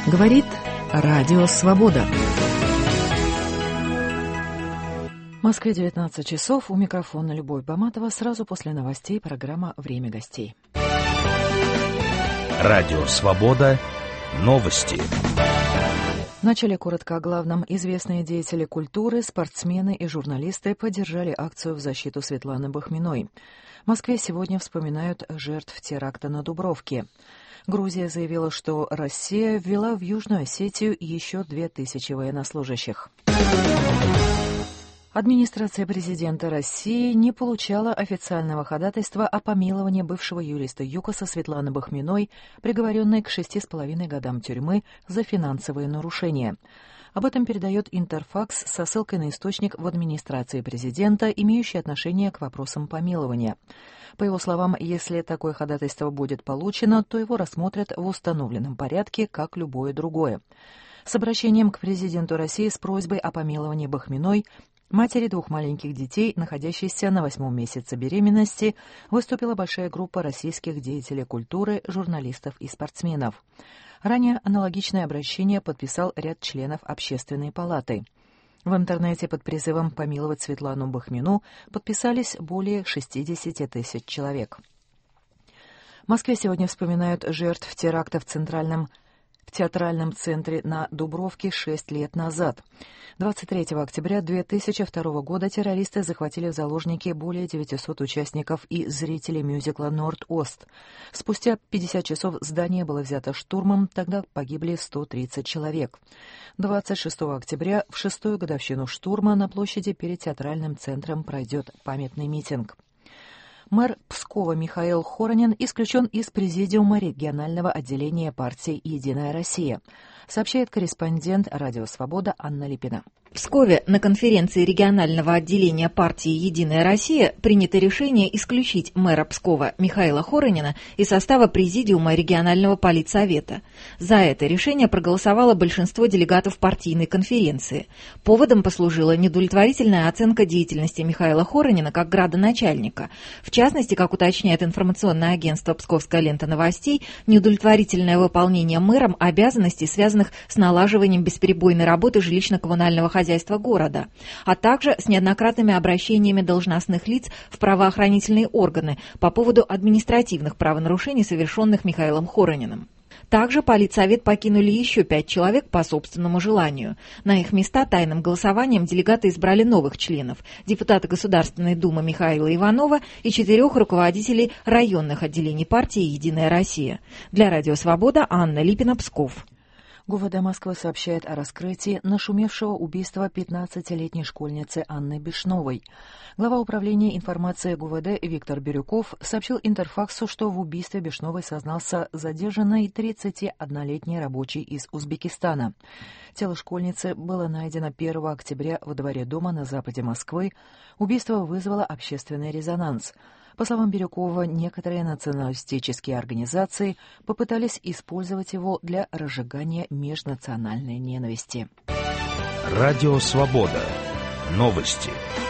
Говорит Радио Свобода. В Москве 19 часов. У микрофона Любовь Баматова. Сразу после новостей программа «Время гостей». Радио Свобода. Новости. Вначале коротко о главном. Известные деятели культуры, спортсмены и журналисты поддержали акцию в защиту Светланы Бахминой. В Москве сегодня вспоминают жертв теракта на Дубровке. Грузия заявила, что Россия ввела в Южную Осетию еще 2000 военнослужащих. Администрация президента России не получала официального ходатайства о помиловании бывшего юриста ЮКОСа Светланы Бахминой, приговоренной к 6,5 годам тюрьмы за финансовые нарушения. Об этом передает Интерфакс со ссылкой на источник в администрации президента, имеющий отношение к вопросам помилования. По его словам, если такое ходатайство будет получено, то его рассмотрят в установленном порядке, как любое другое. С обращением к президенту России с просьбой о помиловании Бахминой матери двух маленьких детей, находящейся на 8-м месяце беременности, выступила большая группа российских деятелей культуры, журналистов и спортсменов. Ранее аналогичное обращение подписал ряд членов Общественной палаты. В интернете под призывом помиловать Светлану Бахмину подписались более 60 тысяч человек. В Москве сегодня вспоминают жертв теракта в театральном центре на Дубровке 6 лет назад. 23 октября 2002 года террористы захватили в заложники более 900 участников и зрителей мюзикла «Норд-Ост». Спустя 50 часов здание было взято штурмом, тогда погибли 130 человек. 26 октября, в 6-ю годовщину штурма, на площади перед театральным центром пройдет памятный митинг. Мэр Пскова Михаил Хоронин исключен из президиума регионального отделения партии «Единая Россия», сообщает корреспондент «Радио Свобода» Анна Липина. В Пскове на конференции регионального отделения партии «Единая Россия» принято решение исключить мэра Пскова Михаила Хоронина из состава президиума регионального политсовета. За это решение проголосовало большинство делегатов партийной конференции. Поводом послужила неудовлетворительная оценка деятельности Михаила Хоронина как градоначальника. В частности, как уточняет информационное агентство «Псковская лента новостей», неудовлетворительное выполнение мэром обязанностей, связанных с налаживанием бесперебойной работы жилищно-коммунального хозяйства города, а также с неоднократными обращениями должностных лиц в правоохранительные органы по поводу административных правонарушений, совершенных Михаилом Хорониным. Также политсовет покинули еще 5 человек по собственному желанию. На их места тайным голосованием делегаты избрали новых членов: депутата Государственной Думы Михаила Иванова и 4 руководителей районных отделений партии «Единая Россия». Для Радио Свобода Анна Липина, Псков. ГУВД Москвы сообщает о раскрытии нашумевшего убийства 15-летней школьницы Анны Бешновой. Глава управления информации ГУВД Виктор Бирюков сообщил Интерфаксу, что в убийстве Бешновой сознался задержанный 31-летний рабочий из Узбекистана. Тело школьницы было найдено 1 октября во дворе дома на западе Москвы. Убийство вызвало общественный резонанс. По словам Бирюкова, некоторые националистические организации попытались использовать его для разжигания межнациональной ненависти. Радио Свобода. Новости.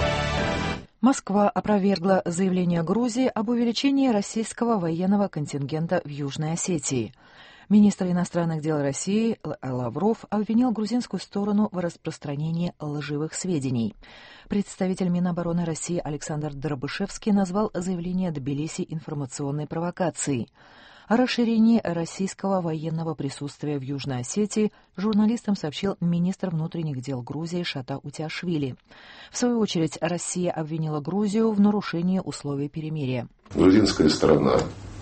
Москва опровергла заявление Грузии об увеличении российского военного контингента в Южной Осетии. Министр иностранных дел России Лавров обвинил грузинскую сторону в распространении лживых сведений. Представитель Минобороны России Александр Дробышевский назвал заявление Тбилиси информационной провокацией. О расширении российского военного присутствия в Южной Осетии журналистам сообщил министр внутренних дел Грузии Шата Утиашвили. В свою очередь, Россия обвинила Грузию в нарушении условий перемирия. Грузинская сторона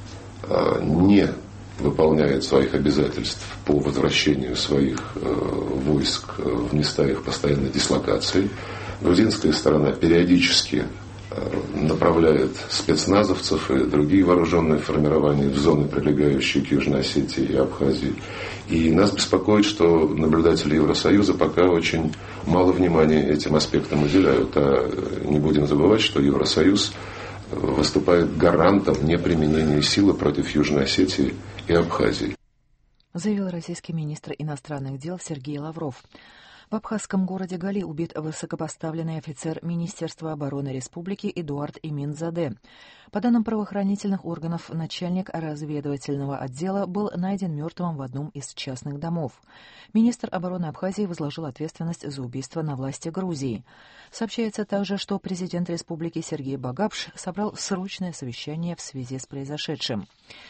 не выполняет своих обязательств по возвращению своих войск в места их постоянной дислокации. Грузинская сторона периодически направляет спецназовцев и другие вооруженные формирования в зоны, прилегающие к Южной Осетии и Абхазии. И нас беспокоит, что наблюдатели Евросоюза пока очень мало внимания этим аспектам уделяют. А не будем забывать, что Евросоюз выступает гарантом неприменения силы против Южной Осетии и Абхазии, заявил российский министр иностранных дел Сергей Лавров. В абхазском городе Гали убит высокопоставленный офицер Министерства обороны республики Эдуард Иминзаде. По данным правоохранительных органов, начальник разведывательного отдела был найден мертвым в одном из частных домов. Министр обороны Абхазии возложил ответственность за убийство на власти Грузии. Сообщается также, что президент республики Сергей Багапш собрал срочное совещание в связи с произошедшим.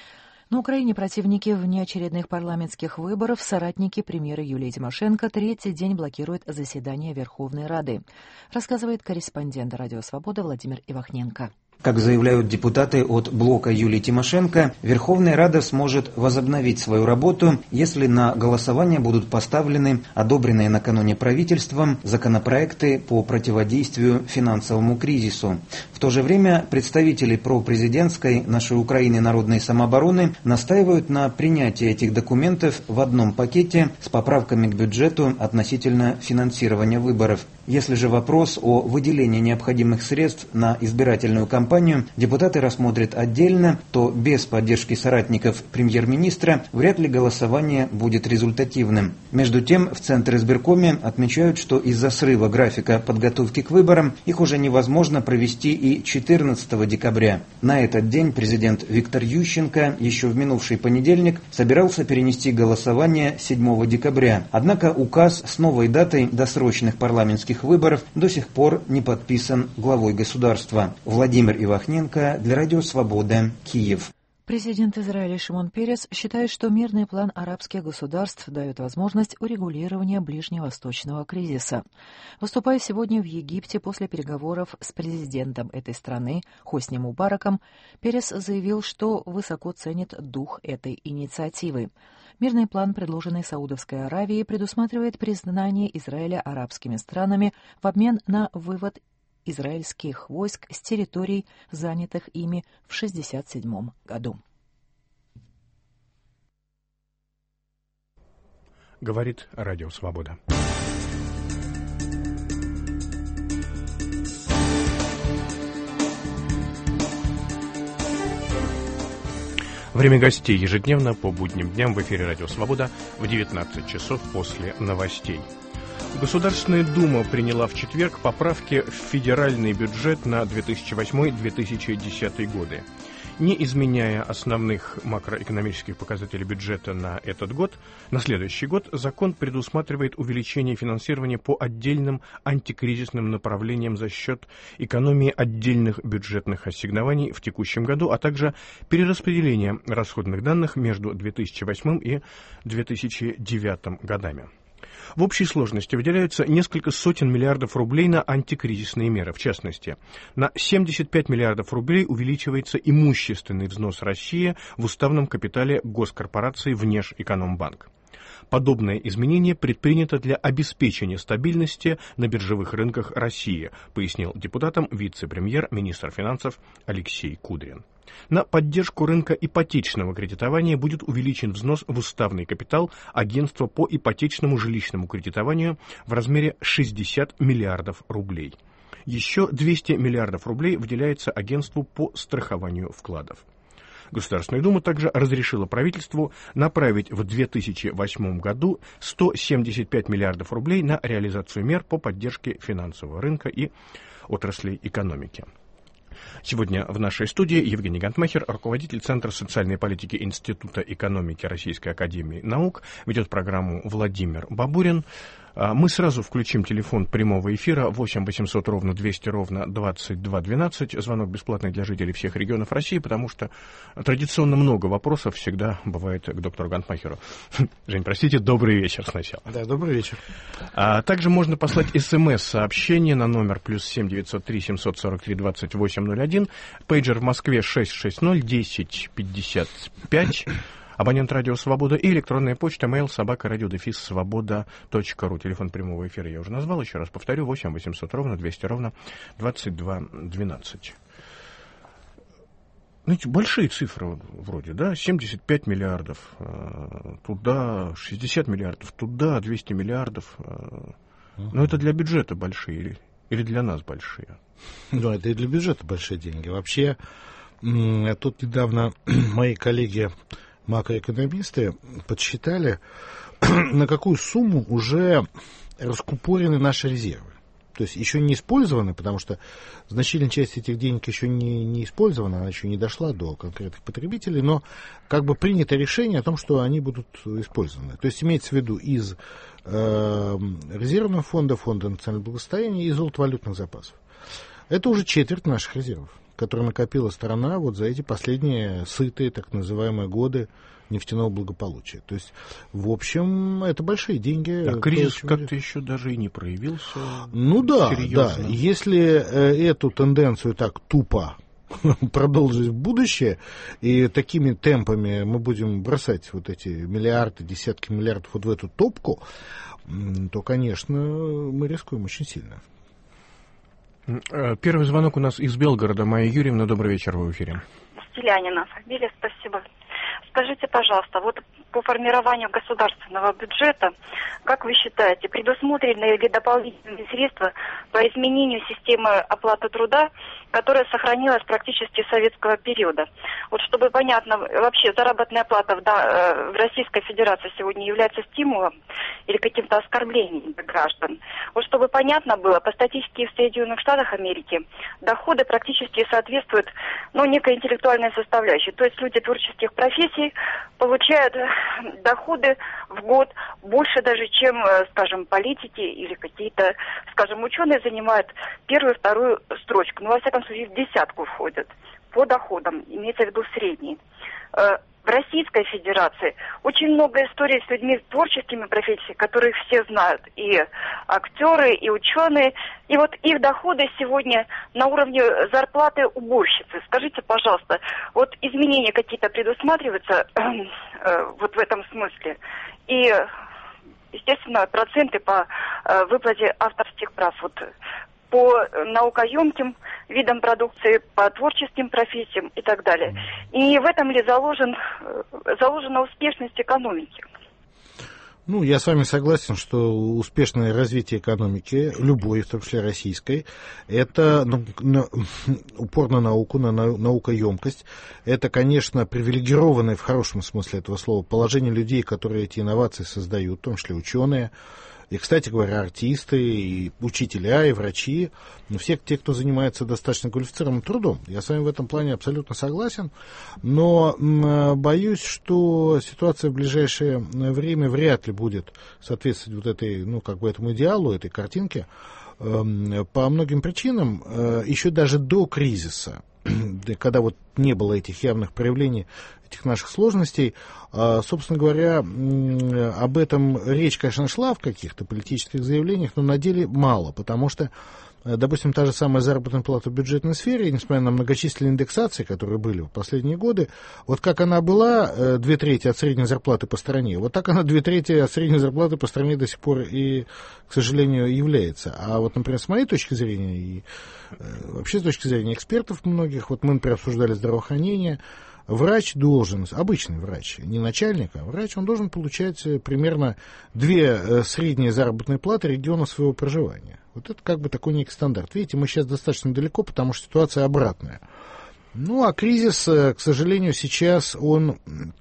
На Украине противники внеочередных парламентских выборов, соратники премьера Юлии Тимошенко, третий день блокируют заседание Верховной Рады, рассказывает корреспондент «Радио Свобода» Владимир Ивахненко. Как заявляют депутаты от блока Юлии Тимошенко, Верховная Рада сможет возобновить свою работу, если на голосование будут поставлены одобренные накануне правительством законопроекты по противодействию финансовому кризису. В то же время представители пропрезидентской «Нашей Украины» народной самообороны настаивают на принятии этих документов в одном пакете с поправками к бюджету относительно финансирования выборов. Если же вопрос о выделении необходимых средств на избирательную кампанию депутаты рассмотрят отдельно, то без поддержки соратников премьер-министра вряд ли голосование будет результативным. Между тем, в Центризбиркоме отмечают, что из-за срыва графика подготовки к выборам их уже невозможно провести и 14 декабря. На этот день президент Виктор Ющенко еще в минувший понедельник собирался перенести голосование 7 декабря. Однако указ с новой датой досрочных парламентских выборов до сих пор не подписан главой государства. Владимир Ивахненко для Радио Свобода, Киев. Президент Израиля Шимон Перес считает, что мирный план арабских государств дает возможность урегулирования ближневосточного кризиса. Выступая сегодня в Египте после переговоров с президентом этой страны Хосни Мубараком, Перес заявил, что высоко ценит дух этой инициативы. Мирный план, предложенный Саудовской Аравией, предусматривает признание Израиля арабскими странами в обмен на вывод израильских войск с территорий, занятых ими в 1967 году. Говорит Радио Свобода. Время гостей ежедневно по будним дням в эфире «Радио Свобода» в 19 часов после новостей. Государственная Дума приняла в четверг поправки в федеральный бюджет на 2008-2010 годы. Не изменяя основных макроэкономических показателей бюджета на этот год, на следующий год закон предусматривает увеличение финансирования по отдельным антикризисным направлениям за счет экономии отдельных бюджетных ассигнований в текущем году, а также перераспределения расходных данных между 2008 и 2009 годами. В общей сложности выделяются несколько сотен миллиардов рублей на антикризисные меры. В частности, на 75 миллиардов рублей увеличивается имущественный взнос России в уставном капитале госкорпорации Внешэкономбанк. Подобное изменение предпринято для обеспечения стабильности на биржевых рынках России, пояснил депутатам вице-премьер, министр финансов Алексей Кудрин. На поддержку рынка ипотечного кредитования будет увеличен взнос в уставный капитал агентства по ипотечному жилищному кредитованию в размере 60 миллиардов рублей. Еще 200 миллиардов рублей выделяется агентству по страхованию вкладов. Государственная Дума также разрешила правительству направить в 2008 году 175 миллиардов рублей на реализацию мер по поддержке финансового рынка и отраслей экономики. Сегодня в нашей студии Евгений Гантмахер, руководитель Центра социальной политики Института экономики Российской академии наук, ведет программу Владимир Бабурин. Мы сразу включим телефон прямого эфира 8 800 ровно 200 ровно 2212. Звонок бесплатный для жителей всех регионов России, потому что традиционно много вопросов всегда бывает к доктору Гантмахеру. Жень, простите, добрый вечер сначала. Да, добрый вечер. Также можно послать СМС-сообщение на номер +7 903 743 2801. Пейджер в Москве 660 10 55. Абонент «Радио Свобода» и электронная почта mail@radio-svoboda.ru. Телефон прямого эфира я уже назвал, еще раз повторю, 8 800 ровно 200 ровно 2212. Знаете, большие цифры вроде, да, 75 миллиардов туда, 60 миллиардов туда, 200 миллиардов. Но это для бюджета большие или для нас большие? Ну, это и для бюджета большие деньги. Вообще, тут недавно мои коллеги макроэкономисты подсчитали, на какую сумму уже раскупорены наши резервы. То есть еще не использованы, потому что значительная часть этих денег еще не использована, она еще не дошла до конкретных потребителей, но как бы принято решение о том, что они будут использованы. То есть имеется в виду из резервного фонда, фонда национального благосостояния и золотовалютных запасов. Это уже четверть наших резервов, которые накопила страна вот за эти последние сытые, так называемые, годы нефтяного благополучия. То есть, в общем, это большие деньги. А кризис как-то еще даже и не проявился. Ну да, серьезно. Да. Если эту тенденцию так тупо продолжить в будущее, и такими темпами мы будем бросать вот эти миллиарды, десятки миллиардов вот в эту топку, то, конечно, мы рискуем очень сильно. Первый звонок у нас из Белгорода. Майя Юрьевна, добрый вечер, вы в эфире. Стилянина фамилия, спасибо. Скажите, пожалуйста, вот по формированию государственного бюджета, как вы считаете, предусмотрены ли дополнительные средства по изменению системы оплаты труда, которая сохранилась практически с советского периода? Вот чтобы понятно, вообще заработная плата в Российской Федерации сегодня является стимулом или каким-то оскорблением для граждан? Вот чтобы понятно было, по статистике в Соединенных Штатах Америки доходы практически соответствуют, некой интеллектуальной составляющей. То есть люди творческих профессий получают доходы в год больше даже, чем, скажем, политики или какие-то, скажем, ученые занимают первую, вторую строчку. Но, во всяком случае, в десятку входят по доходам, имеется в виду средний. В Российской Федерации очень много историй с людьми с творческими профессиями, которых все знают, и актеры, и ученые, и вот их доходы сегодня на уровне зарплаты уборщицы. Скажите, пожалуйста, вот изменения какие-то предусматриваются вот в этом смысле? И, естественно, проценты по выплате авторских прав вот по наукоемким видам продукции, по творческим профессиям и так далее. И в этом ли заложена успешность экономики? Я с вами согласен, что успешное развитие экономики, любой, в том числе российской, это упор на науку, на наукоемкость. Это, конечно, привилегированное в хорошем смысле этого слова положение людей, которые эти инновации создают, в том числе ученые. И, кстати говоря, артисты, и учителя, и врачи, все те, кто занимается достаточно квалифицированным трудом. Я с вами в этом плане абсолютно согласен, но боюсь, что ситуация в ближайшее время вряд ли будет соответствовать вот этой, этому идеалу, этой картинке, по многим причинам, еще даже до кризиса, когда вот не было этих явных проявлений, этих наших сложностей, собственно говоря, об этом речь, конечно, шла в каких-то политических заявлениях, но на деле мало, потому что, допустим, та же самая заработная плата в бюджетной сфере, несмотря на многочисленные индексации, которые были в последние годы, вот как она была 2/3 от средней зарплаты по стране, вот так она 2/3 от средней зарплаты по стране до сих пор и, к сожалению, является. А вот, например, с моей точки зрения и вообще с точки зрения экспертов многих, вот мы, например, обсуждали здравоохранение, врач должен, обычный врач, не начальник, а врач, он должен получать примерно 2 средние заработные платы региона своего проживания. Вот это как бы такой некий стандарт. Видите, мы сейчас достаточно далеко, потому что ситуация обратная. А кризис, к сожалению, сейчас он,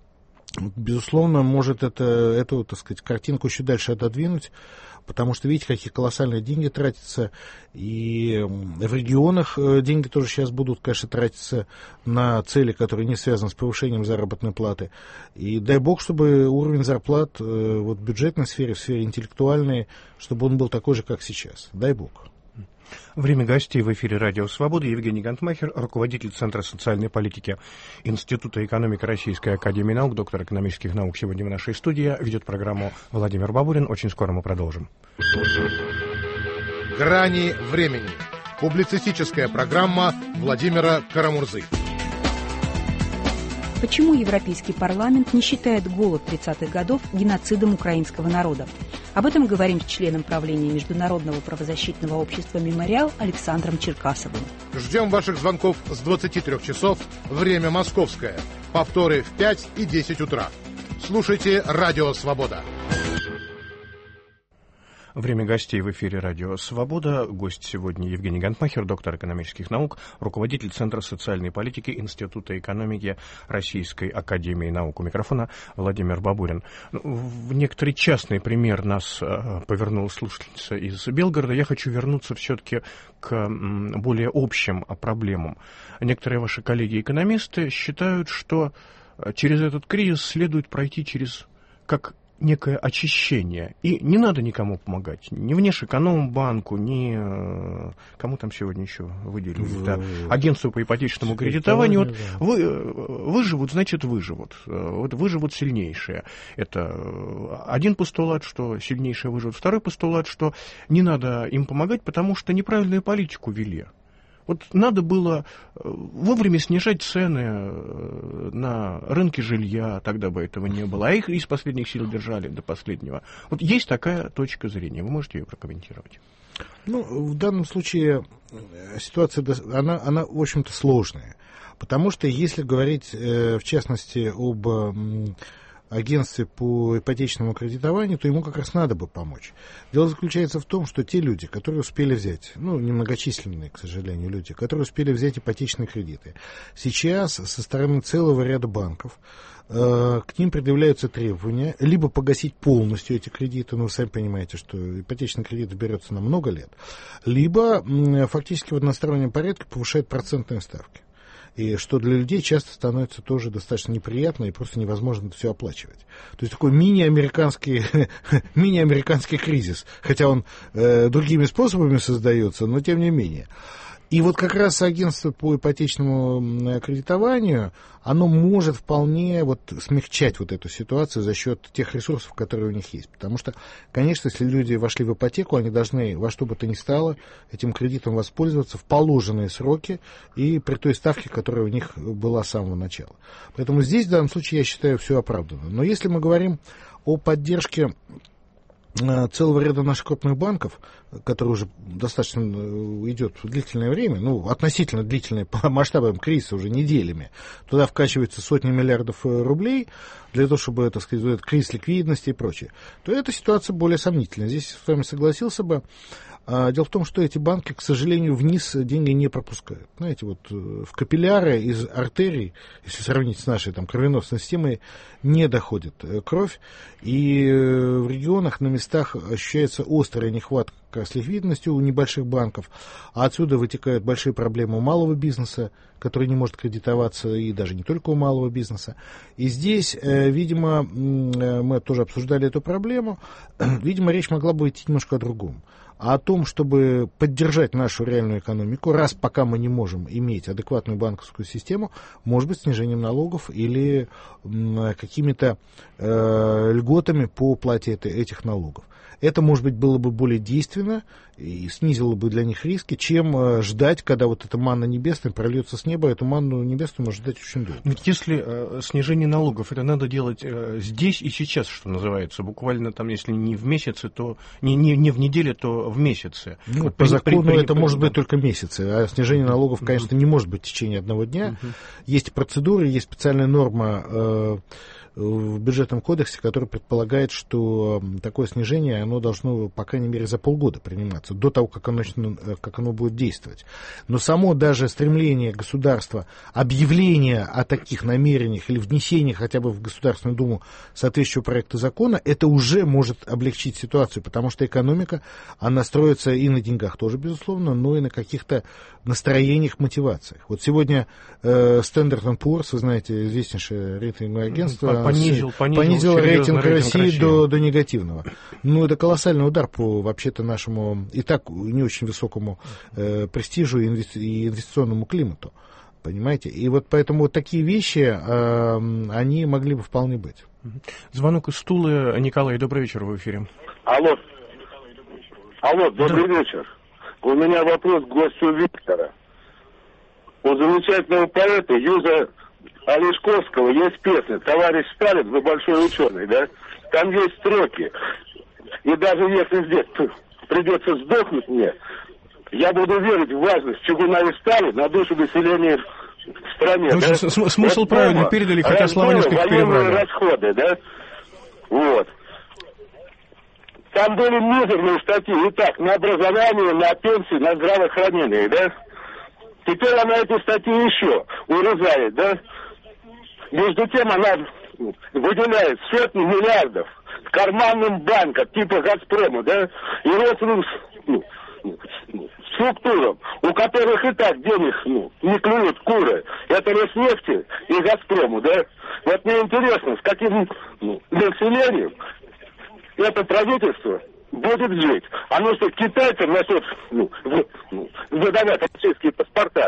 безусловно, может эту, так сказать, картинку еще дальше отодвинуть, потому что видите, какие колоссальные деньги тратятся, и в регионах деньги тоже сейчас будут, конечно, тратиться на цели, которые не связаны с повышением заработной платы. И дай бог, чтобы уровень зарплат вот в бюджетной сфере, в сфере интеллектуальной, чтобы он был такой же, как сейчас. Дай бог. Время гостей в эфире «Радио Свобода». Евгений Гантмахер, руководитель Центра социальной политики Института экономики Российской академии наук, доктор экономических наук. Сегодня в нашей студии ведет программу Владимир Бабурин. Очень скоро мы продолжим. «Грани времени». Публицистическая программа Владимира Карамурзы. Почему Европейский парламент не считает голод 30-х годов геноцидом украинского народа? Об этом говорим с членом правления Международного правозащитного общества «Мемориал» Александром Черкасовым. Ждем ваших звонков с 23 часов, время московское. Повторы в 5 и 10 утра. Слушайте «Радио Свобода». Время гостей в эфире радио «Свобода». Гость сегодня Евгений Гантмахер, доктор экономических наук, руководитель Центра социальной политики Института экономики Российской академии наук. У микрофона Владимир Бабурин. В некоторый частный пример нас повернула слушательница из Белгорода. Я хочу вернуться все-таки к более общим проблемам. Некоторые ваши коллеги-экономисты считают, что через этот кризис следует пройти через как некое очищение. И не надо никому помогать. Ни Внешэкономбанку, ни кому там сегодня еще выделили. Да, агентству по ипотечному кредитованию. Вот, выживут, значит, выживут. Вот выживут сильнейшие. Это один постулат, что сильнейшие выживут. Второй постулат, что не надо им помогать, потому что неправильную политику вели. Вот надо было вовремя снижать цены на рынке жилья, тогда бы этого не было. А их из последних сил держали до последнего. Вот есть такая точка зрения. Вы можете ее прокомментировать? Ну, в данном случае ситуация, она в общем-то, сложная. Потому что, если говорить, в частности, об агентстве по ипотечному кредитованию, то ему как раз надо бы помочь. Дело заключается в том, что те люди, которые успели взять, немногочисленные, к сожалению, люди, которые успели взять ипотечные кредиты, сейчас со стороны целого ряда банков к ним предъявляются требования либо погасить полностью эти кредиты, вы сами понимаете, что ипотечный кредит берется на много лет, либо фактически в одностороннем порядке повышают процентные ставки. И что для людей часто становится тоже достаточно неприятно и просто невозможно это все оплачивать. То есть такой мини-американский кризис, хотя он другими способами создается, но тем не менее. И вот как раз агентство по ипотечному кредитованию, оно может вполне смягчать эту ситуацию за счет тех ресурсов, которые у них есть. Потому что, конечно, если люди вошли в ипотеку, они должны во что бы то ни стало этим кредитом воспользоваться в положенные сроки и при той ставке, которая у них была с самого начала. Поэтому здесь, в данном случае, я считаю, все оправдано. Но если мы говорим о поддержке целого ряда наших крупных банков, который уже достаточно идет длительное время, относительно длительное по масштабам кризиса, уже неделями, туда вкачивается сотни миллиардов рублей для того, чтобы, так сказать, этот кризис ликвидности и прочее, то эта ситуация более сомнительная. Здесь с вами согласился бы. Дело в том, что эти банки, к сожалению, вниз деньги не пропускают. Знаете, в капилляры из артерий, если сравнить с нашей кровеносной системой, не доходит кровь. И в регионах на местах ощущается острая нехватка с ликвидностью у небольших банков. А отсюда вытекают большие проблемы у малого бизнеса, который не может кредитоваться, и даже не только у малого бизнеса. И здесь, видимо, мы тоже обсуждали эту проблему, видимо, речь могла бы идти немножко о другом. А о том, чтобы поддержать нашу реальную экономику, раз пока мы не можем иметь адекватную банковскую систему, может быть, снижением налогов или какими-то льготами по уплате этих налогов. Это, может быть, было бы более действенно и снизило бы для них риски, чем ждать, когда эта манна небесная прольется с неба. Эту манну небесную можно ждать очень долго. Ведь если снижение налогов, это надо делать здесь и сейчас, что называется, буквально если не в месяце, то не в неделе, то в месяце. По закону это может быть только месяцы, а снижение налогов, конечно, не может быть в течение одного дня. Есть процедуры, есть специальная норма в бюджетном кодексе, который предполагает, что такое снижение, оно должно, по крайней мере, за полгода приниматься, до того, как оно будет действовать. Но само даже стремление государства, объявление о таких намерениях или внесение хотя бы в Государственную Думу соответствующего проекта закона, это уже может облегчить ситуацию, потому что экономика, она строится и на деньгах тоже, безусловно, но и на каких-то настроениях, мотивациях. Сегодня Standard & Poor's, вы знаете, известнейшее рейтинговое агентство, понизил рейтинг России до негативного. Это колоссальный удар по вообще-то нашему и так не очень высокому престижу и инвестиционному климату. Понимаете? И поэтому такие вещи, они могли бы вполне быть. Звонок из Тулы. Николай, добрый вечер, в эфире. Алло, добрый вечер. У меня вопрос к гостю Виктора. У замечательного поэта Юза Олешковского есть песня «Товарищ Сталин, вы большой ученый», да? Там есть строки. И даже если здесь придется сдохнуть мне, я буду верить в важность чугуна и стали на душу населения в стране. Да? Смысл правильно передали, хотя слова несколько переврали. Расходы, да? Там были мизерные статьи. Итак, на образование, на пенсии, на здравоохранение, да? Теперь она эти статьи еще урезает, да? Между тем она выделяет сотни миллиардов карманным банкам, типа «Газпрома», да? И родственным структурам, у которых и так денег не клюют куры. Это Роснефти и «Газпрому», да? Вот мне интересно, с каким населением это правительство будет жить. Оно что, китайцам начнет выдавать российские паспорта?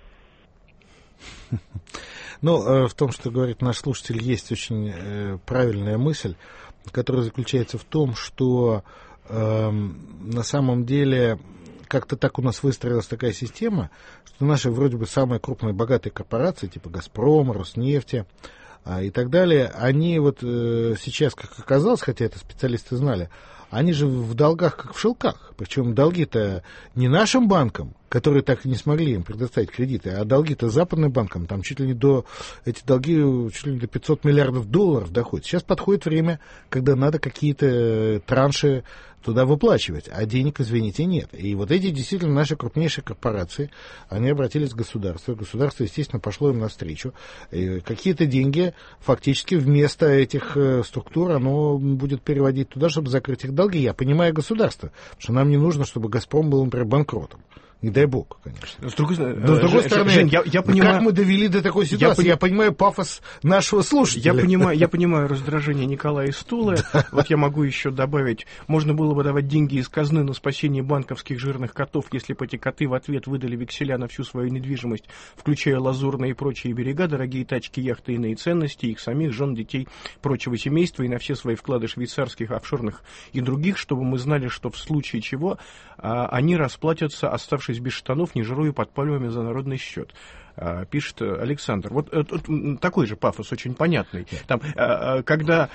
Ну, в том, что говорит наш слушатель, есть очень правильная мысль, которая заключается в том, что на самом деле как-то так у нас выстроилась такая система, что наши вроде бы самые крупные богатые корпорации, типа «Газпрома», «Роснефти» и так далее, они вот сейчас, как оказалось, хотя это специалисты знали, они же в долгах, как в шелках. Причем долги-то не нашим банкам, которые так и не смогли им предоставить кредиты, а долги-то западным банкам. Там чуть ли не до, эти долги чуть ли не до 500 миллиардов долларов доходят. Сейчас подходит время, когда надо какие-то транши туда выплачивать, а денег, извините, нет. И вот эти действительно наши крупнейшие корпорации, они обратились к государству. Государство, естественно, пошло им навстречу. И какие-то деньги фактически вместо этих структур оно будет переводить туда, чтобы закрыть их долги. Я понимаю государство, потому что нам не нужно, чтобы «Газпром» был, например, банкротом. Не дай бог, конечно. С другой стороны, Жень, я понимаю, как мы довели до такой ситуации, я понимаю пафос нашего слушателя. Я понимаю раздражение Николая из Тулы. Вот я могу еще добавить, можно было бы давать деньги из казны на спасение банковских жирных котов, если бы эти коты в ответ выдали векселя на всю свою недвижимость, включая лазурные и прочие берега, дорогие тачки, яхты, иные ценности, их самих, жен, детей, прочего семейства и на все свои вклады швейцарских, офшорных и других, чтобы мы знали, что в случае чего они расплатятся, оставшись без штанов, не жируя под пальмами за народный счет. Пишет Александр. Вот такой же пафос, очень понятный. Там, когда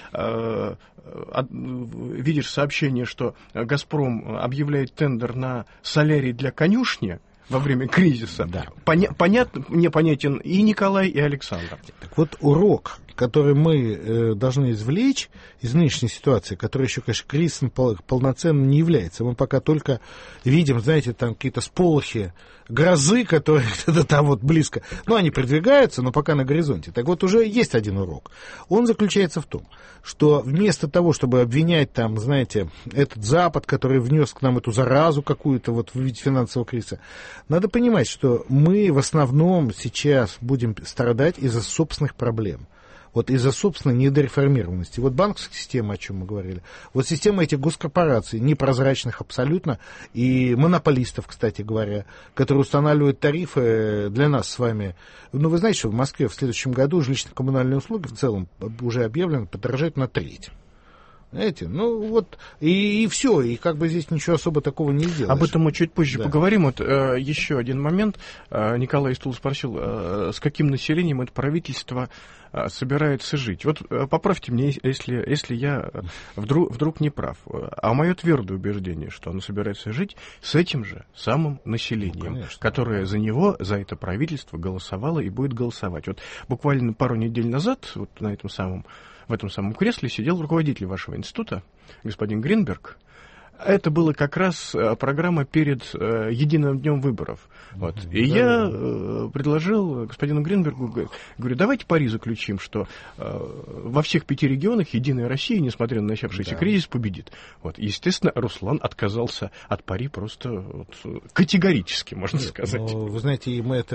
видишь сообщение, что «Газпром» объявляет тендер на солярий для конюшни во время кризиса, да. Мне понятен и Николай, и Александр. Так вот, урок, который мы должны извлечь из нынешней ситуации, который еще, конечно, кризисом полноценно не является. Мы пока только видим, знаете, там какие-то сполохи грозы, которые где-то там вот близко, ну, они продвигаются, но пока на горизонте. Так вот, уже есть один урок. Он заключается в том, что вместо того, чтобы обвинять там, знаете, этот Запад, который внес к нам эту заразу какую-то вот в виде финансового кризиса, надо понимать, что мы в основном сейчас будем страдать из-за собственных проблем. Вот из-за собственной недореформированности. Вот банковская система, о чем мы говорили, вот система этих госкорпораций, непрозрачных абсолютно, и монополистов, кстати говоря, которые устанавливают тарифы для нас с вами. Ну, вы знаете, что в Москве в следующем году жилищно-коммунальные услуги в целом уже объявлено подорожать на треть. Знаете, ну вот, и все, и как бы здесь ничего особо такого не сделаешь. Об этом мы чуть позже поговорим. Вот еще один момент. Николай Стул спросил, с каким населением это правительство собирается жить. Вот поправьте меня, если я вдруг не прав. А мое твердое убеждение, что оно собирается жить с этим же самым населением, ну, которое за него, за это правительство голосовало и будет голосовать. Вот буквально пару недель назад вот в этом самом кресле сидел руководитель вашего института, господин Гринберг. Это была как раз программа перед единым днем выборов. Вот. И я предложил господину Гринбергу, говорю, давайте пари заключим, что во всех 5 регионах Единая Россия, несмотря на начавшийся кризис, победит. Вот. Естественно, Руслан отказался от пари просто категорически, можно сказать. Ну, вы знаете,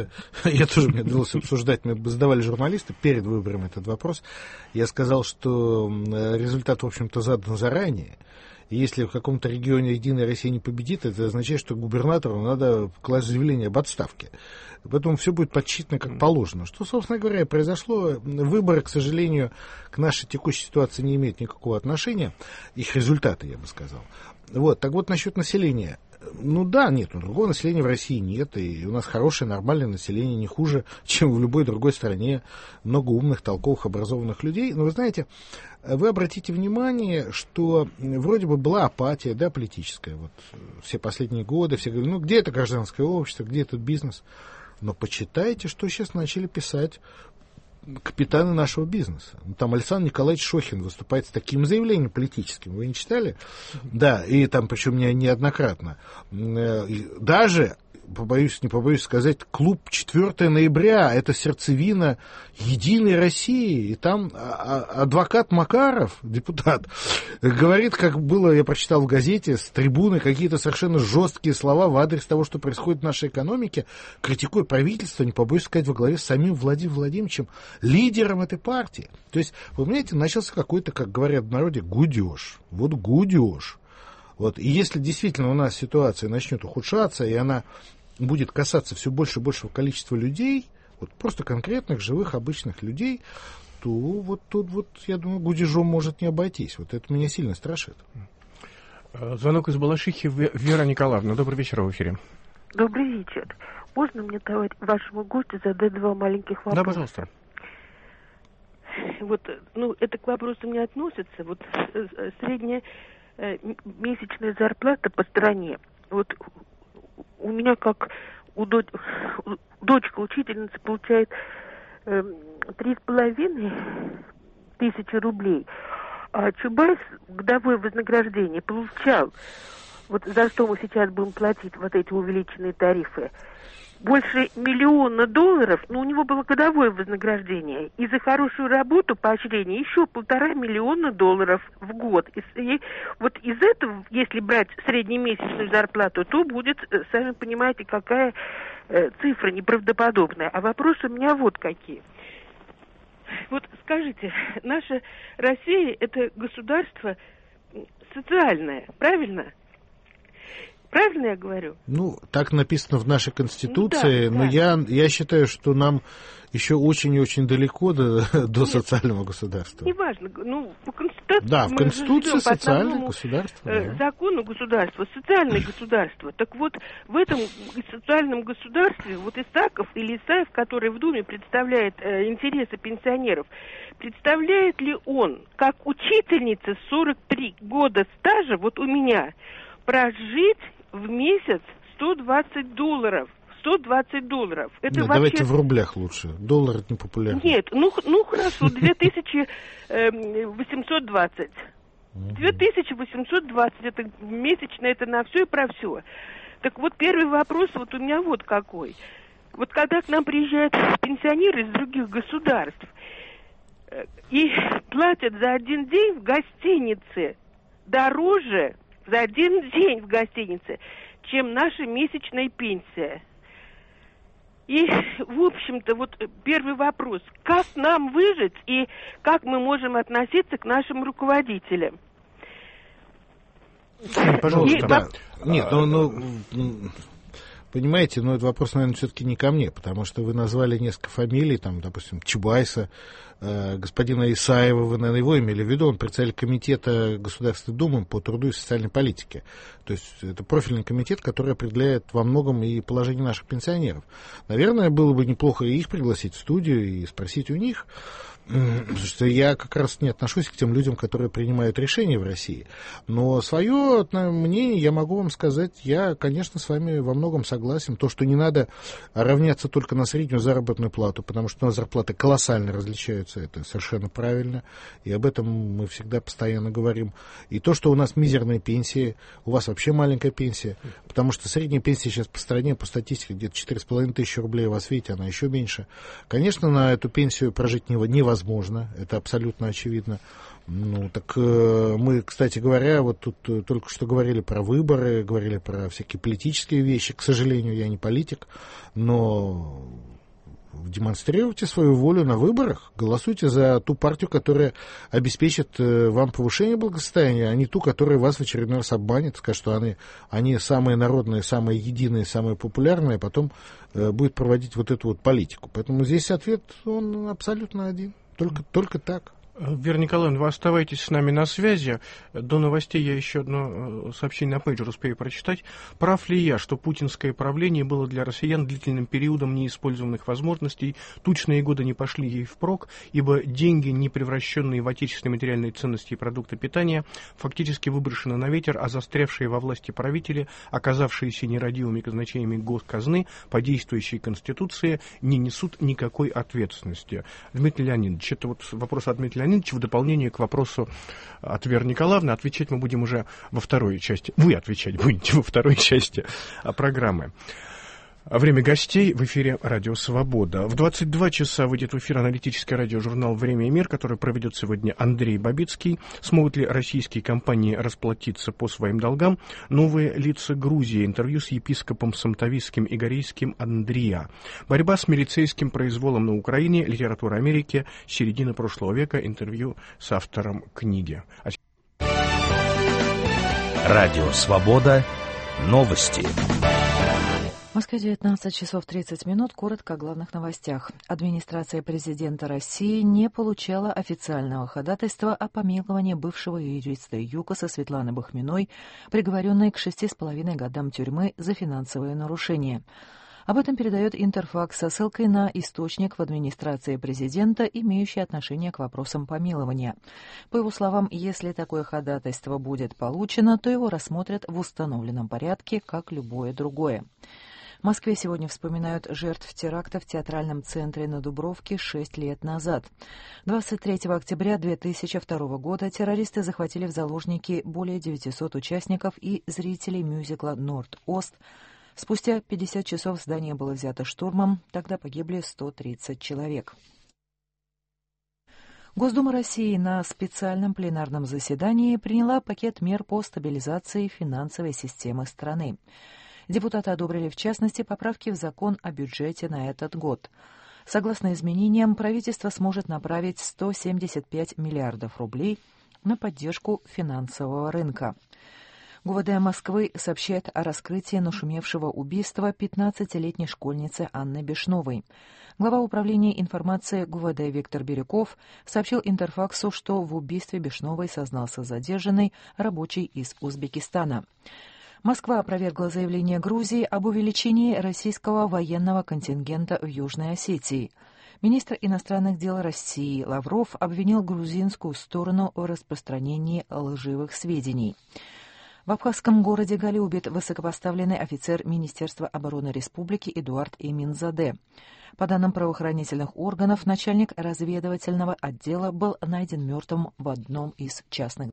я тоже мне довелось обсуждать, мне задавали журналисты перед выборами этот вопрос. Я сказал, что результат, в общем-то, задан заранее. И если в каком-то регионе Единая Россия не победит, это означает, что губернатору надо класть заявление об отставке. Поэтому все будет подсчитано как положено. Что, собственно говоря, и произошло. Выборы, к сожалению, к нашей текущей ситуации не имеют никакого отношения. Их результаты, я бы сказал. Вот. Так вот, насчет населения. Ну да, нет, другого населения в России нет, и у нас хорошее, нормальное население, не хуже, чем в любой другой стране, много умных, толковых, образованных людей. Но вы знаете, вы обратите внимание, что вроде бы была апатия, да, политическая, вот все последние годы, все говорили, ну где это гражданское общество, где этот бизнес? Но почитайте, что сейчас начали писать капитаны нашего бизнеса. Там Александр Николаевич Шохин выступает с таким заявлением политическим. Вы не читали? Да, и там, причем неоднократно. Даже, не побоюсь сказать, клуб 4 ноября, это сердцевина Единой России. И там адвокат Макаров, депутат, говорит, как было, я прочитал в газете, с трибуны какие-то совершенно жесткие слова в адрес того, что происходит в нашей экономике, критикуя правительство, не побоюсь сказать, во главе с самим Владимиром Владимировичем, лидером этой партии. То есть, вы понимаете, начался какой-то, как говорят в народе, гудеж. Вот гудеж. Вот. И если действительно у нас ситуация начнет ухудшаться, и она будет касаться все больше и большего количества людей, вот просто конкретных, живых, обычных людей, то вот тут, вот, я думаю, гудежом может не обойтись. Вот это меня сильно страшит. Звонок из Балашихи. Вера Николаевна, добрый вечер, в эфире. Добрый вечер. Можно мне, вашему гостю, задать 2 маленьких вопроса? Да, пожалуйста. Вот, это к вопросу не относится. Вот средняя месячная зарплата по стране. Вот у меня, как дочка учительница получает 3,5 тысячи рублей, а Чубайс годовое вознаграждение получал, вот за что мы сейчас будем платить вот эти увеличенные тарифы, больше $1 миллион, но у него было годовое вознаграждение. И за хорошую работу, поощрение, еще $1,5 миллиона в год. И вот из этого, если брать среднемесячную зарплату, то будет, сами понимаете, какая цифра неправдоподобная. А вопросы у меня вот какие. Вот скажите, наша Россия – это государство социальное, правильно? Правильно я говорю? Так написано в нашей Конституции, но я считаю, что нам еще очень и очень далеко до социального государства. Неважно, по Конституции... Да, в Конституции социальное государство. Закону государства, социальное государство. Так вот, в этом социальном государстве, вот Исаков или Исаев, который в Думе представляет интересы пенсионеров, представляет ли он, как учительница 43 года стажа, вот у меня, прожить в месяц $120. $120. Это вообще... Давайте в рублях лучше. Доллар это не популярно. Нет, хорошо, 2820. 2820, это месячно, это на все и про все. Так вот, первый вопрос вот у меня вот какой. Вот когда к нам приезжают пенсионеры из других государств и платят за один день в гостинице дороже за один день в гостинице, чем наша месячная пенсия. И, в общем-то, вот первый вопрос. Как нам выжить и как мы можем относиться к нашим руководителям? Пожалуйста. Нет, понимаете, этот вопрос, наверное, все-таки не ко мне, потому что вы назвали несколько фамилий, там, допустим, Чубайса, господина Исаева, вы, наверное, его имели в виду, он председатель комитета Государственной Думы по труду и социальной политике. То есть это профильный комитет, который определяет во многом и положение наших пенсионеров. Наверное, было бы неплохо их пригласить в студию и спросить у них, потому что я как раз не отношусь к тем людям, которые принимают решения в России. Но свое мнение я могу вам сказать, я, конечно, с вами во многом согласен. То, что не надо равняться только на среднюю заработную плату, потому что у нас зарплаты колоссально различаются, это совершенно правильно, и об этом мы всегда постоянно говорим. И то, что у нас мизерные пенсии, у вас вообще маленькая пенсия, потому что средняя пенсия сейчас по стране, по статистике, где-то 4,5 тысячи рублей, у вас, видите, она еще меньше. Конечно, на эту пенсию прожить невозможно, это абсолютно очевидно. Мы, кстати говоря, вот тут только что говорили про выборы, говорили про всякие политические вещи. К сожалению, я не политик, но демонстрируйте свою волю на выборах, голосуйте за ту партию, которая обеспечит вам повышение благосостояния, а не ту, которая вас в очередной раз обманет, скажет, что они самые народные, самые единые, самые популярные, а потом будет проводить вот эту вот политику. Поэтому здесь ответ, он абсолютно один. Только так. Вера Николаевна, вы оставайтесь с нами на связи. До новостей я еще одно сообщение на пейджер успею прочитать. Прав ли я, что путинское правление было для россиян длительным периодом неиспользованных возможностей, тучные годы не пошли ей впрок, ибо деньги, не превращенные в отечественные материальные ценности и продукты питания, фактически выброшены на ветер, а застрявшие во власти правители, оказавшиеся нерадивыми казначеями госказны по действующей Конституции, не несут никакой ответственности. Дмитрий Леонидович, это вот вопрос от Дмитрия Леонидович в дополнение к вопросу от Веры Николаевны. Отвечать мы будем уже во второй части. Вы отвечать будете во второй части программы. Время гостей в эфире «Радио Свобода». В 22 часа выйдет в эфир аналитический радиожурнал «Время и мир», который проведет сегодня Андрей Бабицкий. Смогут ли российские компании расплатиться по своим долгам? Новые лица Грузии. Интервью с епископом Сантависским и Горейским Андрия. Борьба с милицейским произволом на Украине. Литература Америки. Середина прошлого века. Интервью с автором книги. Радио Свобода. Новости. В Москве 19 часов 30 минут. Коротко о главных новостях. Администрация президента России не получала официального ходатайства о помиловании бывшего юриста ЮКОСа Светланы Бахминой, приговоренной к 6,5 годам тюрьмы за финансовые нарушения. Об этом передает Интерфакс со ссылкой на источник в администрации президента, имеющий отношение к вопросам помилования. По его словам, если такое ходатайство будет получено, то его рассмотрят в установленном порядке, как любое другое. В Москве сегодня вспоминают жертв теракта в театральном центре на Дубровке 6 лет назад. 23 октября 2002 года террористы захватили в заложники более 900 участников и зрителей мюзикла «Норд-Ост». Спустя 50 часов здание было взято штурмом, тогда погибли 130 человек. Госдума России на специальном пленарном заседании приняла пакет мер по стабилизации финансовой системы страны. Депутаты одобрили, в частности, поправки в закон о бюджете на этот год. Согласно изменениям, правительство сможет направить 175 миллиардов рублей на поддержку финансового рынка. ГУВД Москвы сообщает о раскрытии нашумевшего убийства 15-летней школьницы Анны Бешновой. Глава управления информации ГУВД Виктор Бирюков сообщил Интерфаксу, что в убийстве Бешновой сознался задержанный рабочий из Узбекистана. Москва опровергла заявление Грузии об увеличении российского военного контингента в Южной Осетии. Министр иностранных дел России Лавров обвинил грузинскую сторону в распространении лживых сведений. В абхазском городе Гали убит высокопоставленный офицер Министерства обороны республики Эдуард Эминзаде. По данным правоохранительных органов, начальник разведывательного отдела был найден мертвым в одном из частных.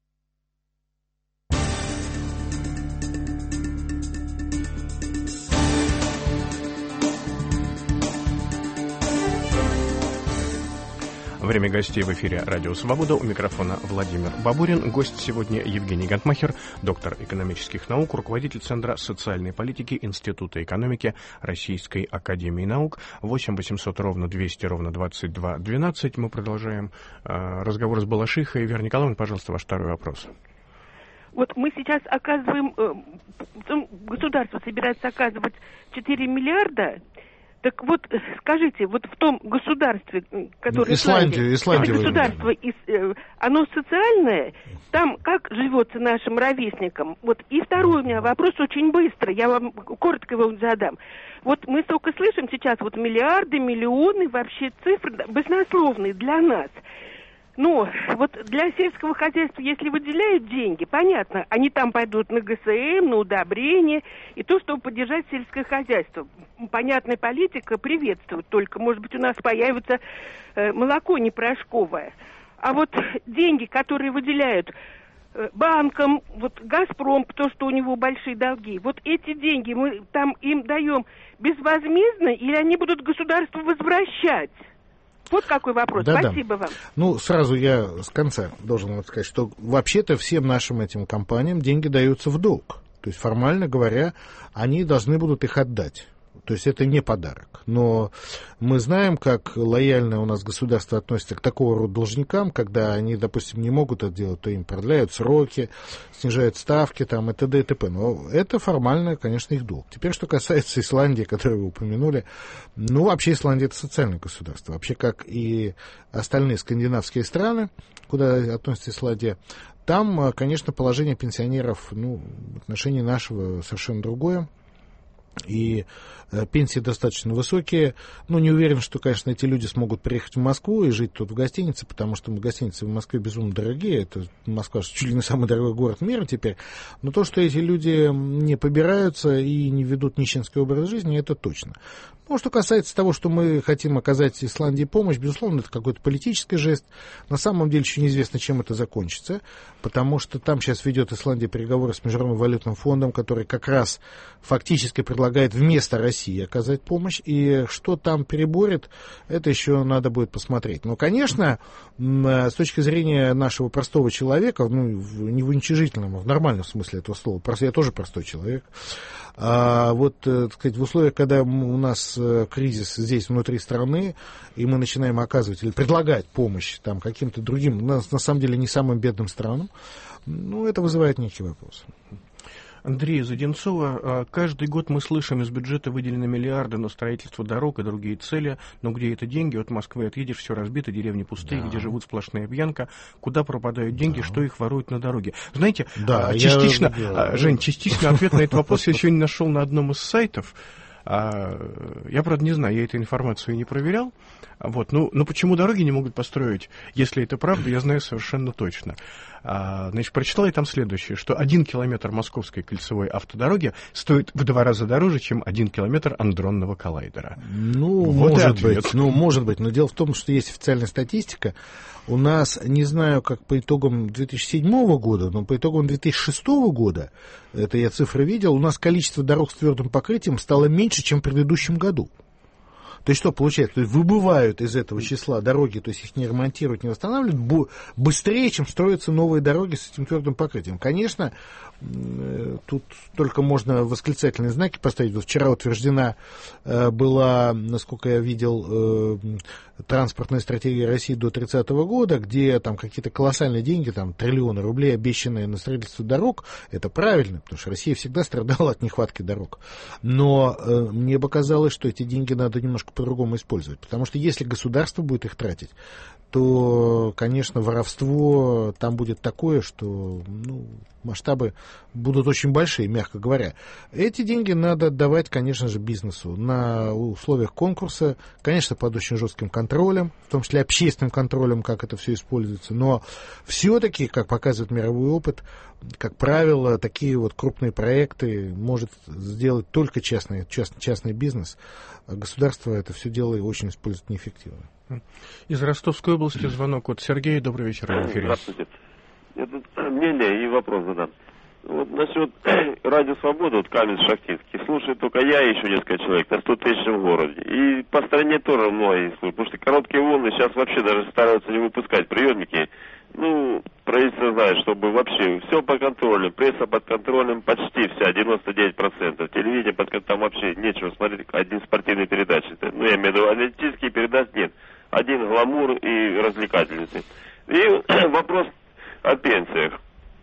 Время гостей в эфире «Радио Свобода». У микрофона Владимир Бабурин. Гость сегодня Евгений Гантмахер, доктор экономических наук, руководитель Центра социальной политики Института экономики Российской академии наук. 8 800 ровно 200 ровно 22 12. Мы продолжаем разговор с Балашихой. Вера Николаевна, пожалуйста, ваш второй вопрос. Вот мы сейчас оказываем, государство собирается оказывать 4 миллиарда. Так вот, скажите, вот в том государстве, которое Исландия это государство, оно социальное, там как живется нашим ровесникам? Вот и второй у меня вопрос очень быстро, я вам коротко его задам. Вот мы только слышим сейчас вот миллиарды, миллионы, вообще цифры баснословные для нас. Но вот для сельского хозяйства, если выделяют деньги, понятно, они там пойдут на ГСМ, на удобрения и то, чтобы поддержать сельское хозяйство. Понятная политика приветствует, только, может быть, у нас появится молоко не порошковое. А вот деньги, которые выделяют банкам, вот «Газпром», то, что у него большие долги, вот эти деньги мы там им даем безвозмездно или они будут государству возвращать? Вот какой вопрос. Да, спасибо вам. Ну, сразу я с конца должен вам сказать, что вообще-то всем нашим этим компаниям деньги даются в долг. То есть, формально говоря, они должны будут их отдать. То есть это не подарок. Но мы знаем, как лояльно у нас государство относится к такого рода должникам, когда они, допустим, не могут это делать, то им продляют сроки, снижают ставки там, и т.д. и т.п. Но это формально, конечно, их долг. Теперь, что касается Исландии, которую вы упомянули, ну, вообще Исландия — это социальное государство. Вообще, как и остальные скандинавские страны, куда относится Исландия, там, конечно, положение пенсионеров, ну, в отношении нашего совершенно другое. И пенсии достаточно высокие. Ну, не уверен, что, конечно, эти люди смогут приехать в Москву и жить тут в гостинице, потому что гостиницы в Москве безумно дорогие. Это Москва чуть ли не самый дорогой город мира теперь. Но то, что эти люди не побираются и не ведут нищенский образ жизни, это точно. Ну, что касается того, что мы хотим оказать Исландии помощь, безусловно, это какой-то политический жест. На самом деле еще неизвестно, чем это закончится, потому что там сейчас ведет Исландия переговоры с Международным валютным фондом, который как раз фактически предлагает вместо России оказать помощь. И что там переборет, это еще надо будет посмотреть. Но, конечно, с точки зрения нашего простого человека, ну, не в уничижительном, а в нормальном смысле этого слова, просто я тоже простой человек, а вот, так сказать, в условиях, когда у нас кризис здесь, внутри страны, и мы начинаем оказывать или предлагать помощь там, каким-то другим, на самом деле не самым бедным странам, ну, это вызывает некий вопрос. Андрей из Одинцова. Каждый год мы слышим, из бюджета выделены миллиарды на строительство дорог и другие цели, но где это деньги? От Москвы отъедешь, все разбито, деревни пустые, да. Где живут сплошная пьянка, куда пропадают деньги, да. Что их воруют на дороге? Знаете, да, частично, Жень, частично ответ на этот вопрос я сегодня нашел на одном из сайтов. Я, правда, не знаю, я эту информацию не проверял. Вот, но почему дороги не могут построить, если это правда, я знаю совершенно точно. Значит, прочитал я там следующее, что 1 километр московской кольцевой автодороги стоит в 2 раза дороже, чем 1 километр андронного коллайдера. Ну, вот может быть, но дело в том, что есть официальная статистика. У нас, не знаю, как по итогам 2007 года, но по итогам 2006 года, это я цифры видел, у нас количество дорог с твердым покрытием стало меньше, чем в предыдущем году. То есть что получается? То есть выбывают из этого числа дороги, то есть их не ремонтируют, не восстанавливают быстрее, чем строятся новые дороги с этим твердым покрытием. Конечно, тут только можно восклицательные знаки поставить. Вот вчера утверждена была, насколько я видел, транспортная стратегия России до 30 года, где там какие-то колоссальные деньги, там триллионы рублей, обещанные на строительство дорог. Это правильно, потому что Россия всегда страдала от нехватки дорог. Но мне бы казалось, что эти деньги надо немножко по-другому использовать. Потому что если государство будет их тратить, то, конечно, воровство там будет такое, что масштабы будут очень большие, мягко говоря. Эти деньги надо отдавать, конечно же, бизнесу на условиях конкурса, конечно, под очень жестким контролем, в том числе общественным контролем, как это все используется. Но все-таки, как показывает мировой опыт, как правило, такие вот крупные проекты может сделать только частный бизнес. А государство это все дело очень использует неэффективно. Из Ростовской области звонок от Сергея. Добрый вечер, в эфире. Здравствуйте. Я тут мнение и вопрос задам. Вот насчет Радио Свобода, вот Каменск-Шахтинский, слушает только я и еще несколько человек на 100 тысячном городе. И по стране тоже многие слушают, потому что короткие волны сейчас вообще даже стараются не выпускать приемники. Правительство знает, чтобы вообще все под контролем, пресса под контролем, почти вся, 99%. Телевидение под контролем, там вообще нечего смотреть, один спортивный передачи. Я имею в виду, аналитические передачи нет. Один гламур и развлекательности. И вопрос о пенсиях.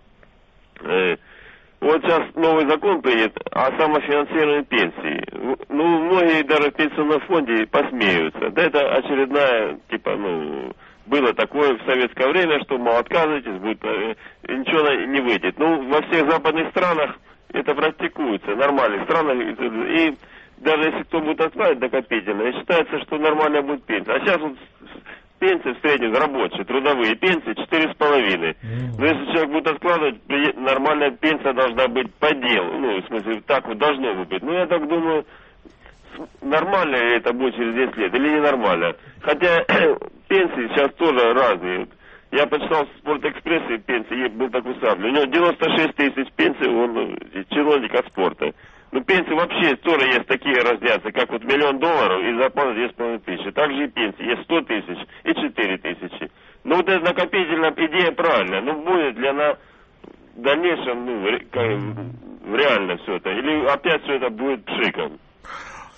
Вот сейчас новый закон принят о самофинансировании пенсии. Многие даже в пенсионном фонде посмеются. Да это очередная, было такое в советское время, что, мол, отказывайтесь, будет, ничего не выйдет. Во всех западных странах это практикуется, нормальных странах. И даже если кто будет откладывать накопительно, считается, что нормальная будет пенсия. А сейчас вот пенсии в среднем рабочие, трудовые пенсии 4,5. Но если человек будет откладывать, нормальная пенсия должна быть по делу. В смысле, так вот должно быть. Я так думаю, нормально ли это будет через 10 лет или ненормально. Хотя пенсии сейчас тоже разные. Я почитал в Спортэкспрессе пенсии, был такой самый. У него 96 тысяч пенсий, он чиновник от спорта. Пенсии вообще тоже есть такие разнятся, как вот $1 миллион и зарплата 2,5 тысячи. Также и пенсии есть 100 тысяч и 4 тысячи. Вот эта накопительная идея правильная. Будет ли она в дальнейшем, реально все это? Или опять все это будет пшиком?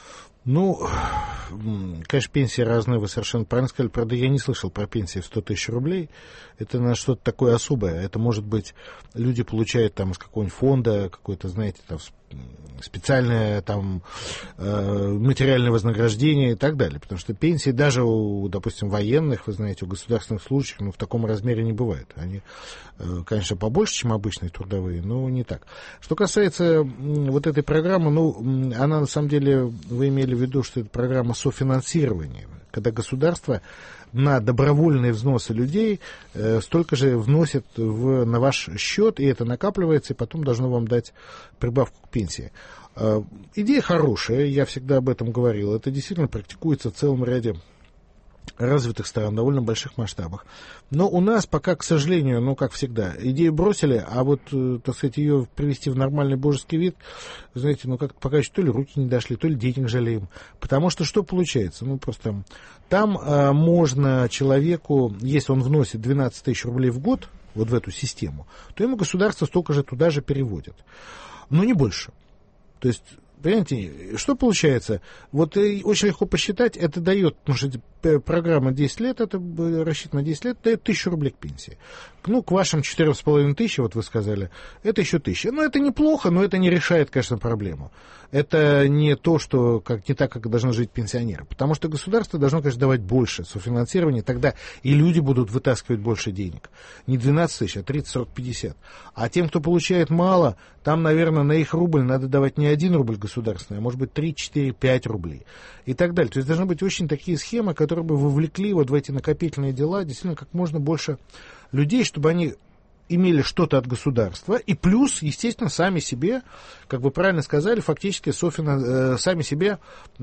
Ну, конечно, пенсии разные, вы совершенно правильно сказали. Правда, я не слышал про пенсии в 100 тысяч рублей. Это на что-то такое особое. Это, может быть, люди получают там из какого-нибудь фонда какое-то, знаете, там, специальное там материальное вознаграждение и так далее. Потому что пенсии даже у, допустим, военных, вы знаете, у государственных служащих, ну, в таком размере не бывает. Они, конечно, побольше, чем обычные трудовые, но не так. Что касается вот этой программы, ну, она, на самом деле, вы имели в виду, что это программа софинансирования, когда государство на добровольные взносы людей столько же вносит на ваш счет, и это накапливается, и потом должно вам дать прибавку к пенсии. Идея хорошая, я всегда об этом говорил. Это действительно практикуется в целом ряде развитых стран, в довольно больших масштабах. Но у нас пока, к сожалению, ну, как всегда, идею бросили, а вот, так сказать, ее привести в нормальный божеский вид, знаете, ну, как-то пока еще то ли руки не дошли, то ли денег жалеем. Потому что что получается? Ну, просто там можно человеку, если он вносит 12 тысяч рублей в год, вот в эту систему, то ему государство столько же туда же переводит. Но не больше. То есть, понимаете, что получается? Вот очень легко посчитать, это дает, потому что программа 10 лет, это рассчитано на 10 лет, дает 1000 рублей к пенсии. Ну, к вашим 4500, вот вы сказали, это еще 1000. Ну, это неплохо, но это не решает, конечно, проблему. Это не то, что не так, как должны жить пенсионеры. Потому что государство должно, конечно, давать больше софинансирования, тогда и люди будут вытаскивать больше денег. Не 12 тысяч, а 30, 40, 50. А тем, кто получает мало, там, наверное, на их рубль надо давать не 1 рубль государственный, а может быть 3, 4, 5 рублей. И так далее. То есть должны быть очень такие схемы, которые бы вовлекли вот в эти накопительные дела действительно как можно больше людей, чтобы они имели что-то от государства, и плюс, естественно, сами себе, как вы правильно сказали, фактически сами себе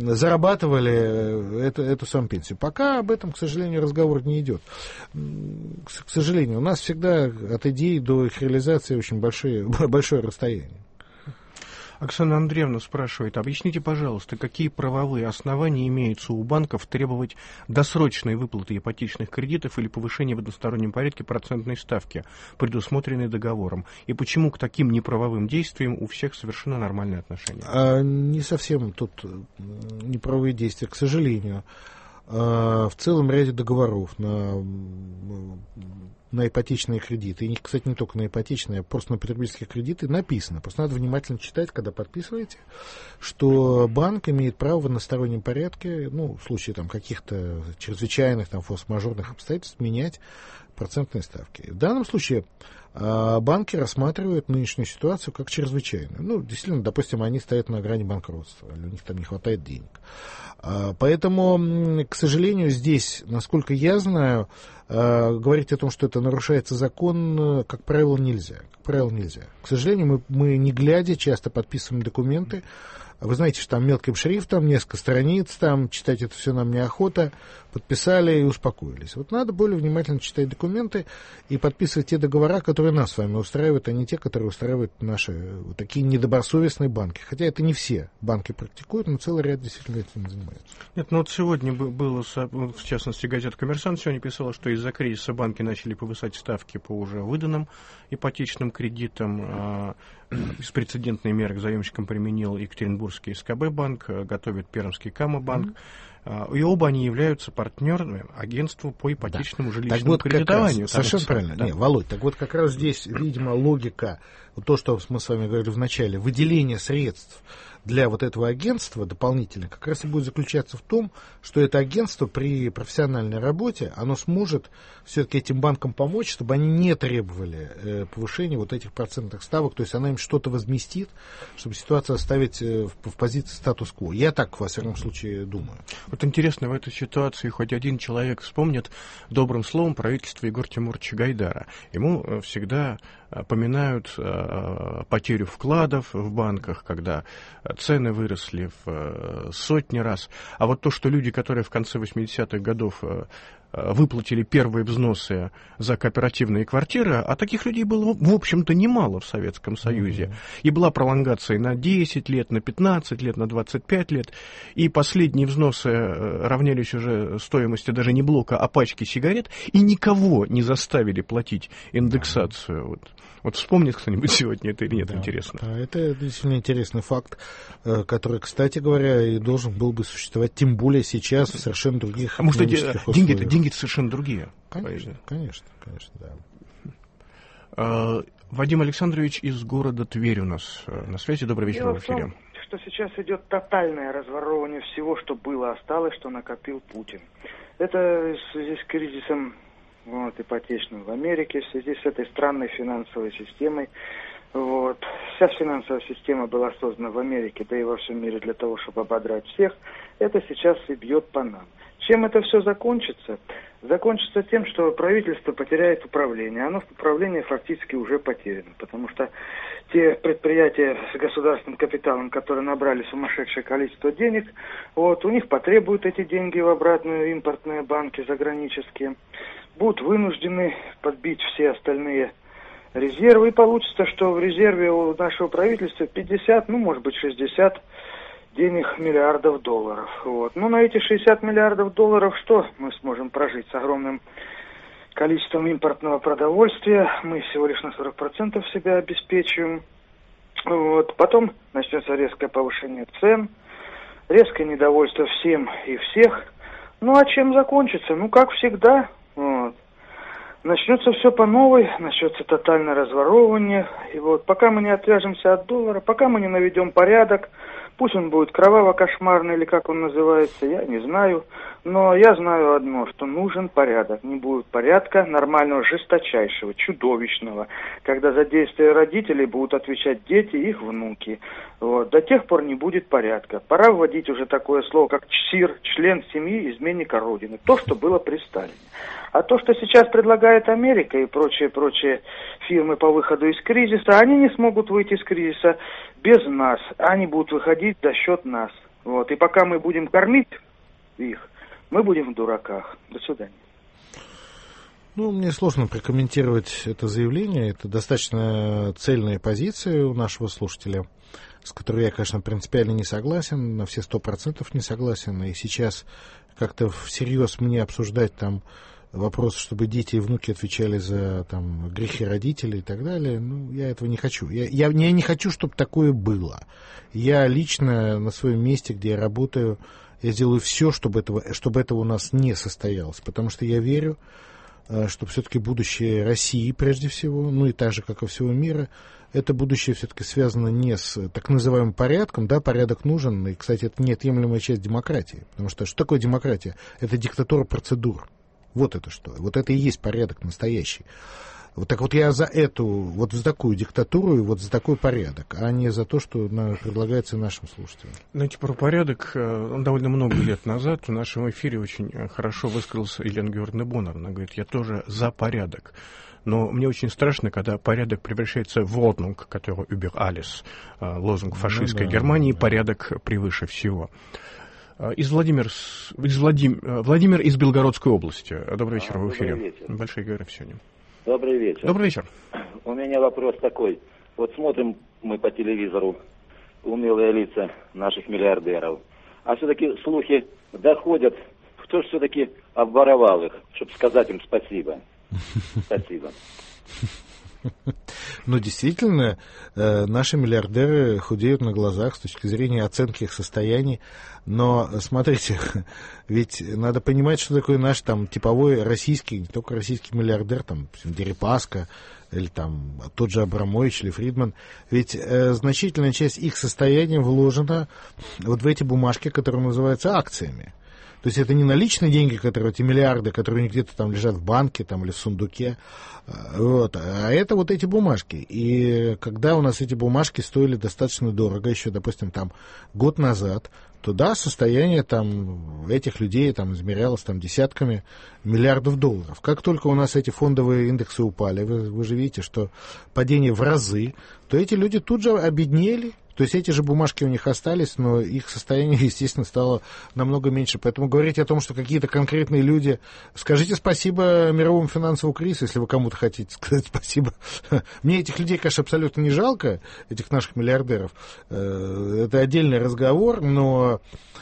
зарабатывали эту самую пенсию. Пока об этом, к сожалению, разговор не идет. К сожалению, у нас всегда от идеи до их реализации очень большое расстояние. Оксана Андреевна спрашивает, объясните, пожалуйста, какие правовые основания имеются у банков требовать досрочной выплаты ипотечных кредитов или повышения в одностороннем порядке процентной ставки, предусмотренной договором, и почему к таким неправовым действиям у всех совершенно нормальное отношение? Не совсем тут неправовые действия, к сожалению. В целом ряде договоров на ипотечные кредиты, и, кстати, не только на ипотечные, а просто на потребительские кредиты написано. Просто надо внимательно читать, когда подписываете, что банк имеет право в одностороннем порядке, ну, в случае там каких-то чрезвычайных, там, форс-мажорных обстоятельств, менять процентные ставки. В данном случае банки рассматривают нынешнюю ситуацию как чрезвычайную. Ну, действительно, допустим, они стоят на грани банкротства, или у них там не хватает денег. Поэтому, к сожалению, здесь, насколько я знаю, говорить о том, что это нарушается закон, как правило, нельзя. К сожалению, мы не глядя часто подписываем документы. Вы знаете, что там мелким шрифтом, несколько страниц, там читать это все нам неохота, подписали и успокоились. Вот надо более внимательно читать документы и подписывать те договора, которые нас с вами устраивают, а не те, которые устраивают наши вот такие недобросовестные банки. Хотя это не все банки практикуют, но целый ряд действительно этим занимаются. Нет, ну вот сегодня было, в частности, газета «Коммерсант» сегодня писала, что из-за кризиса банки начали повышать ставки по уже выданным ипотечным кредитам. Беспрецедентные меры к заемщикам применил Екатеринбургский СКБ-банк, готовит Пермский КАМА-банк. И оба они являются партнерами агентству по ипотечному жилищному кредитованию. Совершенно правильно. Да. Володь, так вот как раз здесь, видимо, логика, то, что мы с вами говорили в начале, выделение средств для вот этого агентства дополнительно как раз и будет заключаться в том, что это агентство при профессиональной работе, оно сможет все-таки этим банкам помочь, чтобы они не требовали повышения вот этих процентных ставок, то есть она им что-то возместит, чтобы ситуацию оставить в позиции статус-кво. Я так, во всяком случае, думаю. Вот интересно, в этой ситуации хоть один человек вспомнит добрым словом правительство Егора Тимуровича Гайдара. Ему всегда поминают потерю вкладов в банках, когда цены выросли в сотни раз. А вот то, что люди, которые в конце 80-х годов выплатили первые взносы за кооперативные квартиры, а таких людей было, в общем-то, немало в Советском Союзе. И была пролонгация на 10 лет, на 15 лет, на 25 лет. И последние взносы равнялись уже стоимости даже не блока, а пачки сигарет. И никого не заставили платить индексацию. Вот вспомнит кто-нибудь сегодня это или нет, интересно. Да, это действительно интересный факт, который, кстати говоря, и должен был бы существовать, тем более сейчас в совершенно других экономических условиях. Деньги-то совершенно другие. Конечно, да. Вадим Александрович из города Тверь у нас на связи. Добрый вечер, в эфире. Что сейчас идет тотальное разворовывание всего, что было, осталось, что накопил Путин. Это в связи с кризисом ипотечным в Америке, в связи с этой странной финансовой системой. Вся финансовая система была создана в Америке, да и во всем мире для того, чтобы ободрать всех. Это сейчас и бьет по нам. Чем это все закончится? Закончится тем, что правительство потеряет управление. Оно управление фактически уже потеряно, потому что те предприятия с государственным капиталом, которые набрали сумасшедшее количество денег, у них потребуют эти деньги в обратную импортные банки заграничные, будут вынуждены подбить все остальные резервы, и получится, что в резерве у нашего правительства 50, может быть 60 миллиардов долларов. На эти 60 миллиардов долларов что мы сможем прожить с огромным количеством импортного продовольствия? Мы всего лишь на 40% себя обеспечиваем. Потом начнется резкое повышение цен, резкое недовольство всем и всех. А чем закончится? Как всегда. Начнется все по новой, начнется тотальное разворовывание. И пока мы не отвяжемся от доллара, пока мы не наведем порядок, пусть он будет кроваво-кошмарный или как он называется, я не знаю. Но я знаю одно, что нужен порядок. Не будет порядка нормального, жесточайшего, чудовищного, когда за действия родителей будут отвечать дети и их внуки. До тех пор не будет порядка. Пора вводить уже такое слово, как ЧСИР, член семьи изменника Родины. То, что было при Сталине. А то, что сейчас предлагает Америка и прочие фирмы по выходу из кризиса, они не смогут выйти из кризиса без нас. Они будут выходить за счет нас. И пока мы будем кормить их, мы будем в дураках. До свидания. Мне сложно прокомментировать это заявление. Это достаточно цельная позиция у нашего слушателя, с которой я, конечно, принципиально не согласен, на все 100% не согласен. И сейчас как-то всерьез мне обсуждать вопрос, чтобы дети и внуки отвечали за грехи родителей и так далее, я этого не хочу. Я не хочу, чтобы такое было. Я лично на своем месте, где я работаю, я сделаю все, чтобы этого у нас не состоялось, потому что я верю, что все-таки будущее России, прежде всего, и так же, как и всего мира, это будущее все-таки связано не с так называемым порядком, да, порядок нужен, и, кстати, это неотъемлемая часть демократии, потому что такое демократия? Это диктатура процедур. Вот это что. Вот это и есть порядок настоящий. Я за за такую диктатуру и за такой порядок, а не за то, что предлагается нашим слушателям. Знаете, про порядок довольно много лет назад в нашем эфире очень хорошо высказался Елена Георгиевна Боннер. Она говорит, я тоже за порядок. Но мне очень страшно, когда порядок превращается в лозунг, который über alles, лозунг фашистской Германии, порядок превыше всего. Владимир из Белгородской области. Добрый вечер, в эфире. Добрый вечер. Большой говорим сегодня. Добрый вечер. Добрый вечер. У меня вопрос такой. Смотрим мы по телевизору умелые лица наших миллиардеров. А все-таки слухи доходят, кто же все-таки обворовал их, чтобы сказать им спасибо. Спасибо. Действительно, наши миллиардеры худеют на глазах с точки зрения оценки их состояний. Но, смотрите, ведь надо понимать, что такое наш типовой российский, не только российский миллиардер, Дерипаска, или тот же Абрамович или Фридман. Ведь значительная часть их состояния вложена в эти бумажки, которые называются акциями. То есть это не наличные деньги, эти миллиарды, которые где-то лежат в банке или в сундуке, а это эти бумажки. И когда у нас эти бумажки стоили достаточно дорого, еще, допустим, год назад, то да, состояние этих людей измерялось десятками миллиардов долларов. Как только у нас эти фондовые индексы упали, вы же видите, что падение в разы, то эти люди тут же обеднели, То есть эти же бумажки у них остались, но их состояние, естественно, стало намного меньше. Поэтому говорить о том, что какие-то конкретные люди... Скажите спасибо мировому финансовому кризису, если вы кому-то хотите сказать спасибо. Мне этих людей, конечно, абсолютно не жалко, этих наших миллиардеров. Это отдельный разговор, но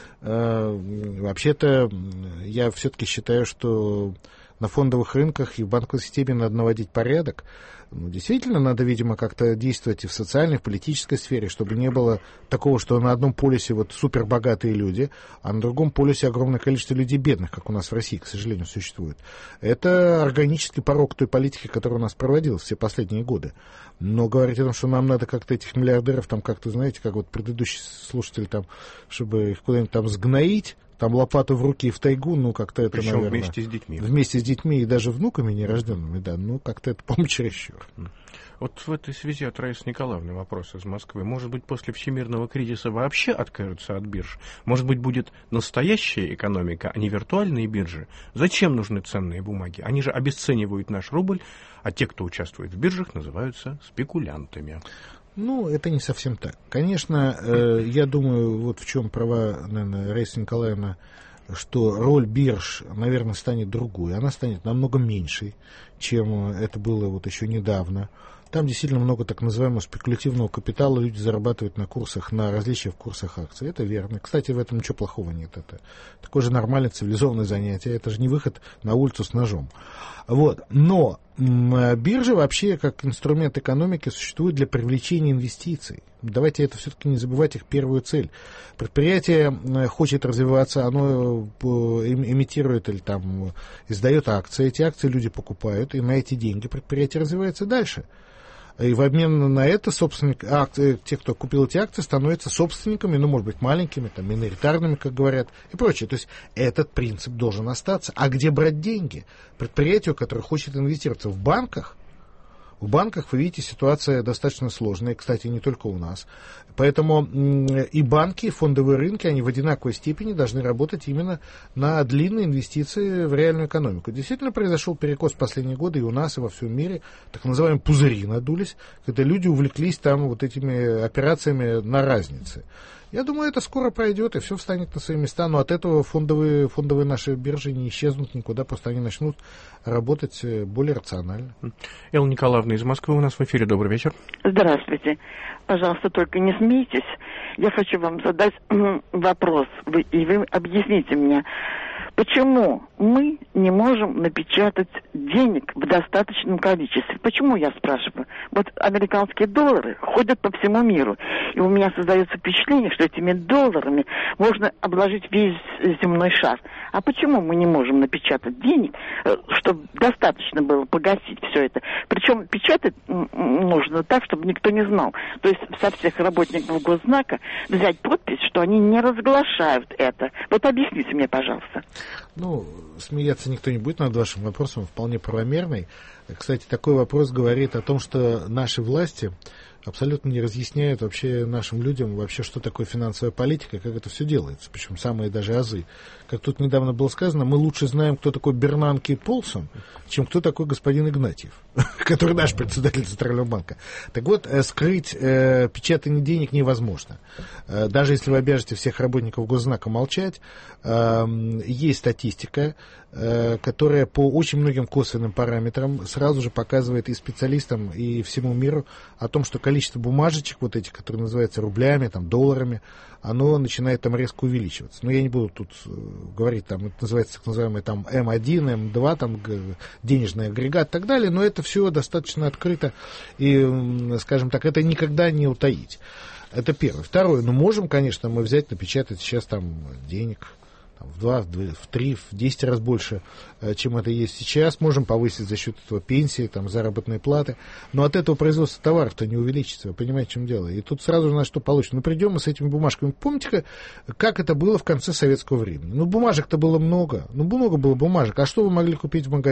вообще-то я все-таки считаю, что на фондовых рынках и в банковской системе надо наводить порядок. Действительно, надо, видимо, как-то действовать и в социальной, и в политической сфере, чтобы не было такого, что на одном полюсе вот супербогатые люди, а на другом полюсе огромное количество людей бедных, как у нас в России, к сожалению, существует. Это органический порог той политики, которая у нас проводилась все последние годы. Но говорить о том, что нам надо как-то этих миллиардеров, там как-то, знаете, как вот предыдущий слушатель, там, чтобы их куда-нибудь там сгноить, там лопату в руки и в тайгу, ну, как-то это, причем наверное... вместе с детьми. Вместе с детьми и даже внуками нерожденными, да. Ну, как-то это, по-моему, чересчур. Вот в этой связи от Раисы Николаевны вопрос из Москвы. Может быть, после всемирного кризиса вообще откажутся от бирж? Может быть, будет настоящая экономика, а не виртуальные биржи? Зачем нужны ценные бумаги? Они же обесценивают наш рубль, а те, кто участвует в биржах, называются спекулянтами. Ну, это не совсем так. Конечно, я думаю, вот в чем права, наверное, Раиса Николаевна, что роль бирж, наверное, станет другой. Она станет намного меньшей, чем это было вот еще недавно. Там действительно много так называемого спекулятивного капитала, люди зарабатывают на курсах, на различиях в курсах акций. Это верно. Кстати, в этом ничего плохого нет. Это такое же нормальное цивилизованное занятие. Это же не выход на улицу с ножом. Вот. Но биржа вообще как инструмент экономики существует для привлечения инвестиций. Давайте это все-таки не забывать их первую цель. Предприятие хочет развиваться, оно имитирует или там издает акции. Эти акции люди покупают, и на эти деньги предприятие развивается дальше. И в обмен на это собственник акций, те, кто купил эти акции, становятся собственниками, ну, может быть, маленькими, там, миноритарными, как говорят, и прочее. То есть этот принцип должен остаться. А где брать деньги? Предприятию, которое хочет инвестироваться в банках, вы видите, ситуация достаточно сложная, кстати, не только у нас. Поэтому и банки, и фондовые рынки, они в одинаковой степени должны работать именно на длинные инвестиции в реальную экономику. Действительно произошел перекос в последние годы и у нас, и во всем мире. Так называемые пузыри надулись, когда люди увлеклись там вот этими операциями на разнице. Я думаю, это скоро пройдет, и все встанет на свои места. Но от этого фондовые наши биржи не исчезнут никуда, просто они начнут работать более рационально. Элла Николаевна из Москвы у нас в эфире. Добрый вечер. Здравствуйте. Пожалуйста, только не смейтесь. Я хочу вам задать вопрос, и вы объясните мне, почему мы не можем напечатать денег в достаточном количестве? Почему, я спрашиваю? Вот американские доллары ходят по всему миру, и у меня создается впечатление, что этими долларами можно обложить весь земной шар. А почему мы не можем напечатать денег, чтобы достаточно было погасить все это? Причем печатать нужно так, чтобы никто не знал. То есть со всех работников Госзнака взять подпись, что они не разглашают это. Вот объясните мне, пожалуйста. Ну, смеяться никто не будет над вашим вопросом, вполне правомерный. Кстати, такой вопрос говорит о том, что наши власти абсолютно не разъясняют вообще нашим людям вообще, что такое финансовая политика, как это все делается, причем самые даже азы. Как тут недавно было сказано, мы лучше знаем, кто такой Бернанке Полсон, чем кто такой господин Игнатьев, который наш председатель Центрального банка. Так вот, скрыть печатание денег невозможно. Даже если вы обяжете всех работников Госзнака молчать, есть статистика, которая по очень многим косвенным параметрам сразу же показывает и специалистам, и всему миру о том, что количество бумажечек, вот этих, которые называются рублями, там, долларами, оно начинает там резко увеличиваться. Но я не буду тут говорить, там, это называется так называемый там М1, М2, там, денежный агрегат и так далее, но это все достаточно открыто, и, скажем так, это никогда не утаить. Это первое. Второе, ну, можем, конечно, мы взять, напечатать сейчас там денег в 2, в 3, в 10 раз больше, чем это есть сейчас. Можем повысить за счет этого пенсии, там, заработные платы. Но от этого производство товаров-то не увеличится. Вы понимаете, в чем дело? И тут сразу же на что получится. Ну, придем мы с этими бумажками. Помните, как это было в конце советского времени? Ну, бумажек-то было много. Ну, много было бумажек. А что вы могли купить в магазине?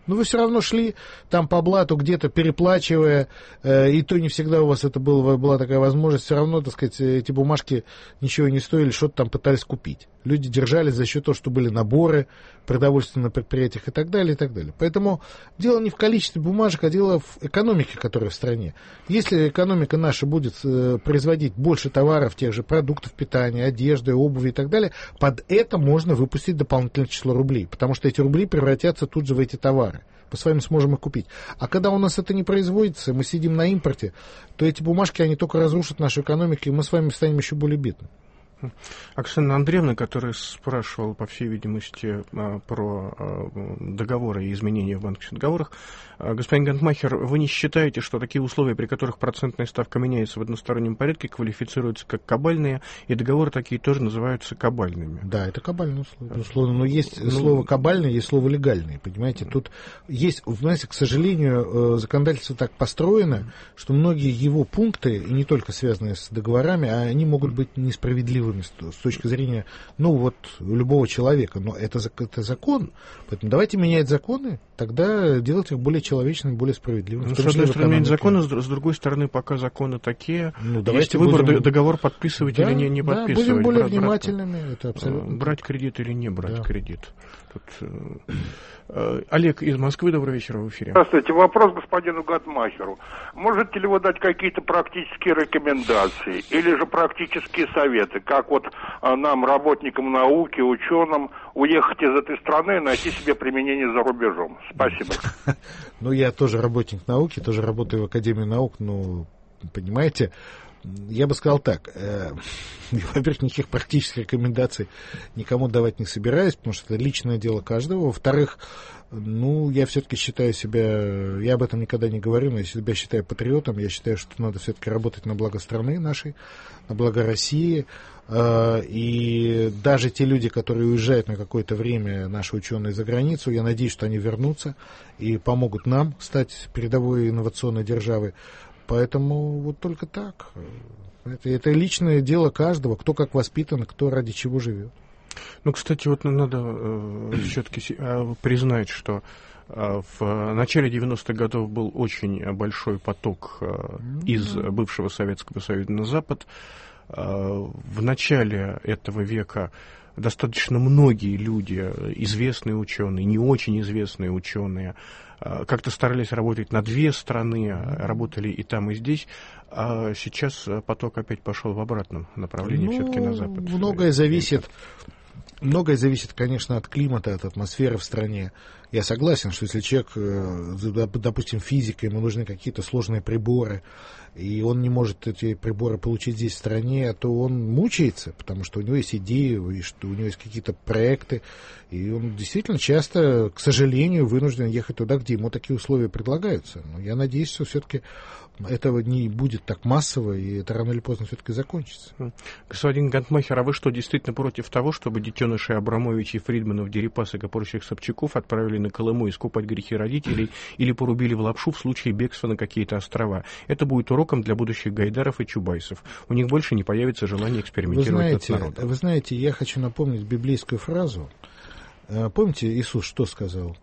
Но вы все равно шли там по блату, где-то переплачивая, и то не всегда у вас это была такая возможность. Все равно, так сказать, эти бумажки ничего не стоили, что-то там пытались купить. Люди держались за счет того, что были наборы продовольствия на предприятиях и так далее, и так далее. Поэтому дело не в количестве бумажек, а дело в экономике, которая в стране. Если экономика наша будет производить больше товаров, тех же продуктов питания, одежды, обуви и так далее, под это можно выпустить дополнительное число рублей, потому что эти рубли превратятся тут же в эти товары. Мы с вами сможем их купить. А когда у нас это не производится, мы сидим на импорте, то эти бумажки, они только разрушат нашу экономику, и мы с вами станем еще более бедными. Оксана Андреевна, которая спрашивала, по всей видимости, про договоры и изменения в банковских договорах. Господин Гантмахер, вы не считаете, что такие условия, при которых процентная ставка меняется в одностороннем порядке, квалифицируются как кабальные, и договоры такие тоже называются кабальными? Да, это кабальные условия. Но есть слово кабальное, есть слово легальное. Понимаете, тут есть, знаете, к сожалению, законодательство так построено, что многие его пункты, и не только связанные с договорами, они могут быть несправедливыми с точки зрения, любого человека. Но это закон. Поэтому давайте менять законы, тогда делать их более человечными, более справедливыми. С одной стороны, менять законы, с другой стороны, пока законы такие, есть выбор, договор подписывать или не подписывать. Будем более внимательными. Это абсолютно. Брать кредит или не брать кредит. Олег из Москвы, добрый вечер, в эфире. Здравствуйте, вопрос господину Гантмахеру. Можете ли вы дать какие-то практические рекомендации или же практические советы, как нам, работникам науки, ученым, уехать из этой страны и найти себе применение за рубежом? Спасибо. Я тоже работник науки, тоже работаю в Академии наук, понимаете, я бы сказал так, во-первых, никаких практических рекомендаций никому давать не собираюсь, потому что это личное дело каждого. Во-вторых, я все-таки считаю себя, я об этом никогда не говорю, но я себя считаю патриотом, я считаю, что надо все-таки работать на благо страны нашей, на благо России. И даже те люди, которые уезжают на какое-то время, наши ученые, за границу, я надеюсь, что они вернутся и помогут нам стать передовой инновационной державой. Поэтому только так. Это личное дело каждого, кто как воспитан, кто ради чего живет. Кстати, надо все-таки признать, что в начале 90-х годов был очень большой поток из бывшего Советского Союза на Запад. В начале этого века достаточно многие люди, известные ученые, не очень известные ученые, как-то старались работать на две страны, работали и там, и здесь, а сейчас поток опять пошел в обратном направлении, все-таки на Запад. Многое зависит, конечно, от климата, от атмосферы в стране. Я согласен, что если человек, допустим, физик, ему нужны какие-то сложные приборы, и он не может эти приборы получить здесь в стране, то он мучается, потому что у него есть идеи, и что у него есть какие-то проекты, и он действительно часто, к сожалению, вынужден ехать туда, где ему такие условия предлагаются. Но я надеюсь, что все-таки этого не будет так массово, и это рано или поздно все-таки закончится. Господин Гантмахер, а вы что, действительно против того, чтобы детенышей Абрамовичей, Фридманов, Дерипасок и прочих Собчаков отправили на Колыму искупать грехи родителей или порубили в лапшу в случае бегства на какие-то острова? Это будет уроком для будущих Гайдаров и Чубайсов. У них больше не появится желание экспериментировать над народом. Вы знаете, я хочу напомнить библейскую фразу. Помните, Иисус что сказал?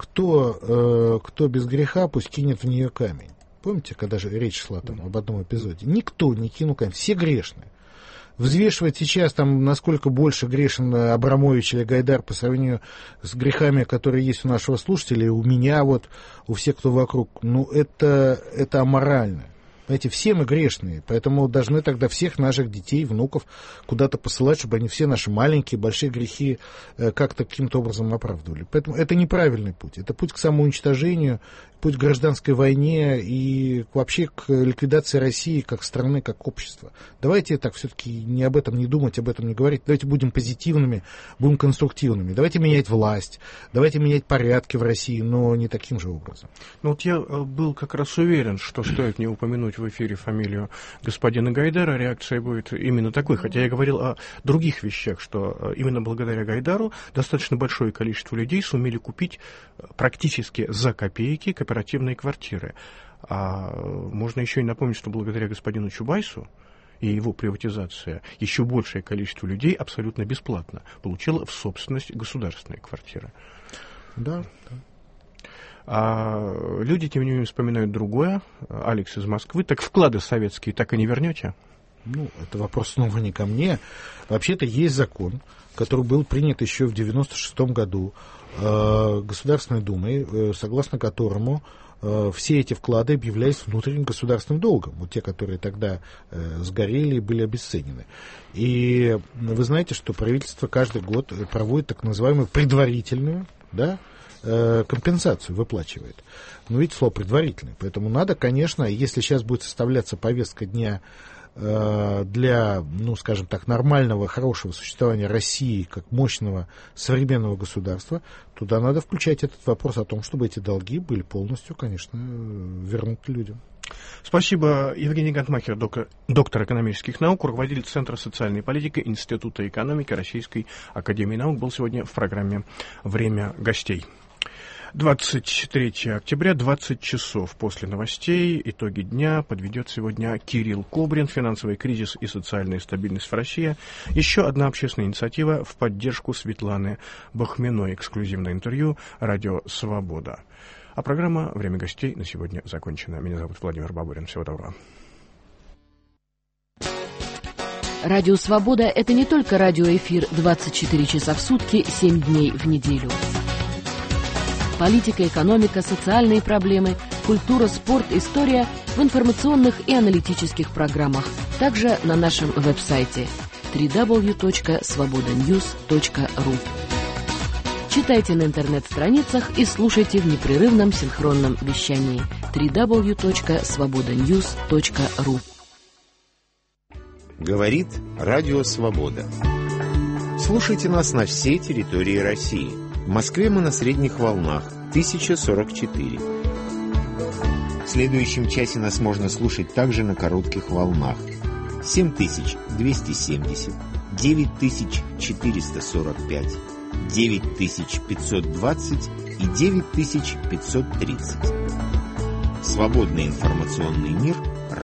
Кто без греха, пусть кинет в нее камень. Помните, когда же речь шла там об одном эпизоде? Никто не кинул камень, все грешные. Взвешивать сейчас, насколько больше грешен Абрамович или Гайдар по сравнению с грехами, которые есть у нашего слушателя, у меня, у всех, кто вокруг, это аморально. Знаете, все мы грешные, поэтому должны тогда всех наших детей, внуков куда-то посылать, чтобы они все наши маленькие, большие грехи как-то каким-то образом оправдывали. Поэтому это неправильный путь. Это путь к самоуничтожению, путь к гражданской войне и вообще к ликвидации России как страны, как общества. Давайте так все-таки не об этом не думать, об этом не говорить. Давайте будем позитивными, будем конструктивными. Давайте менять власть, давайте менять порядки в России, но не таким же образом. Я был как раз уверен, что стоит не упомянуть в эфире фамилию господина Гайдара, реакция будет именно такой. Хотя я говорил о других вещах, что именно благодаря Гайдару достаточно большое количество людей сумели купить практически за копейки кооперативные квартиры. А можно еще и напомнить, что благодаря господину Чубайсу и его приватизация еще большее количество людей абсолютно бесплатно получило в собственность государственные квартиры. Да. А люди, тем не менее, вспоминают другое. Алекс из Москвы. Так вклады советские так и не вернете? Ну, это вопрос снова не ко мне. Вообще-то есть закон, который был принят еще в 1996 году Государственной Думой, согласно которому все эти вклады объявлялись внутренним государственным долгом. Вот те, которые тогда сгорели и были обесценены. И вы знаете, что правительство каждый год проводит так называемую предварительную, да, компенсацию выплачивает. Но видите, слово предварительное. Поэтому надо, конечно, если сейчас будет составляться повестка дня для, ну, скажем так, нормального, хорошего существования России как мощного современного государства, туда надо включать этот вопрос о том, чтобы эти долги были полностью, конечно, вернуты людям. Спасибо. Евгений Гантмахер, доктор экономических наук, руководитель Центра социальной политики Института экономики Российской академии наук, был сегодня в программе «Время гостей». 23 октября, 20 часов после новостей. Итоги дня подведет сегодня Кирилл Кобрин. Финансовый кризис и социальная стабильность в России. Еще одна общественная инициатива в поддержку Светланы Бахминой. Эксклюзивное интервью «Радио Свобода». А программа «Время гостей» на сегодня закончена. Меня зовут Владимир Бабурин. Всего доброго. Радио «Свобода» — это не только радиоэфир 24 часа в сутки, 7 дней в неделю. Политика, экономика, социальные проблемы, культура, спорт, история в информационных и аналитических программах. Также на нашем веб-сайте www.svobodanews.ru. Читайте на интернет-страницах и слушайте в непрерывном синхронном вещании www.svobodanews.ru. Говорит Радио Свобода. Слушайте нас на всей территории России. В Москве мы на средних волнах 1044. В следующем часе нас можно слушать также на коротких волнах 7270, 9445, 9520 и 9530. Свободный информационный мир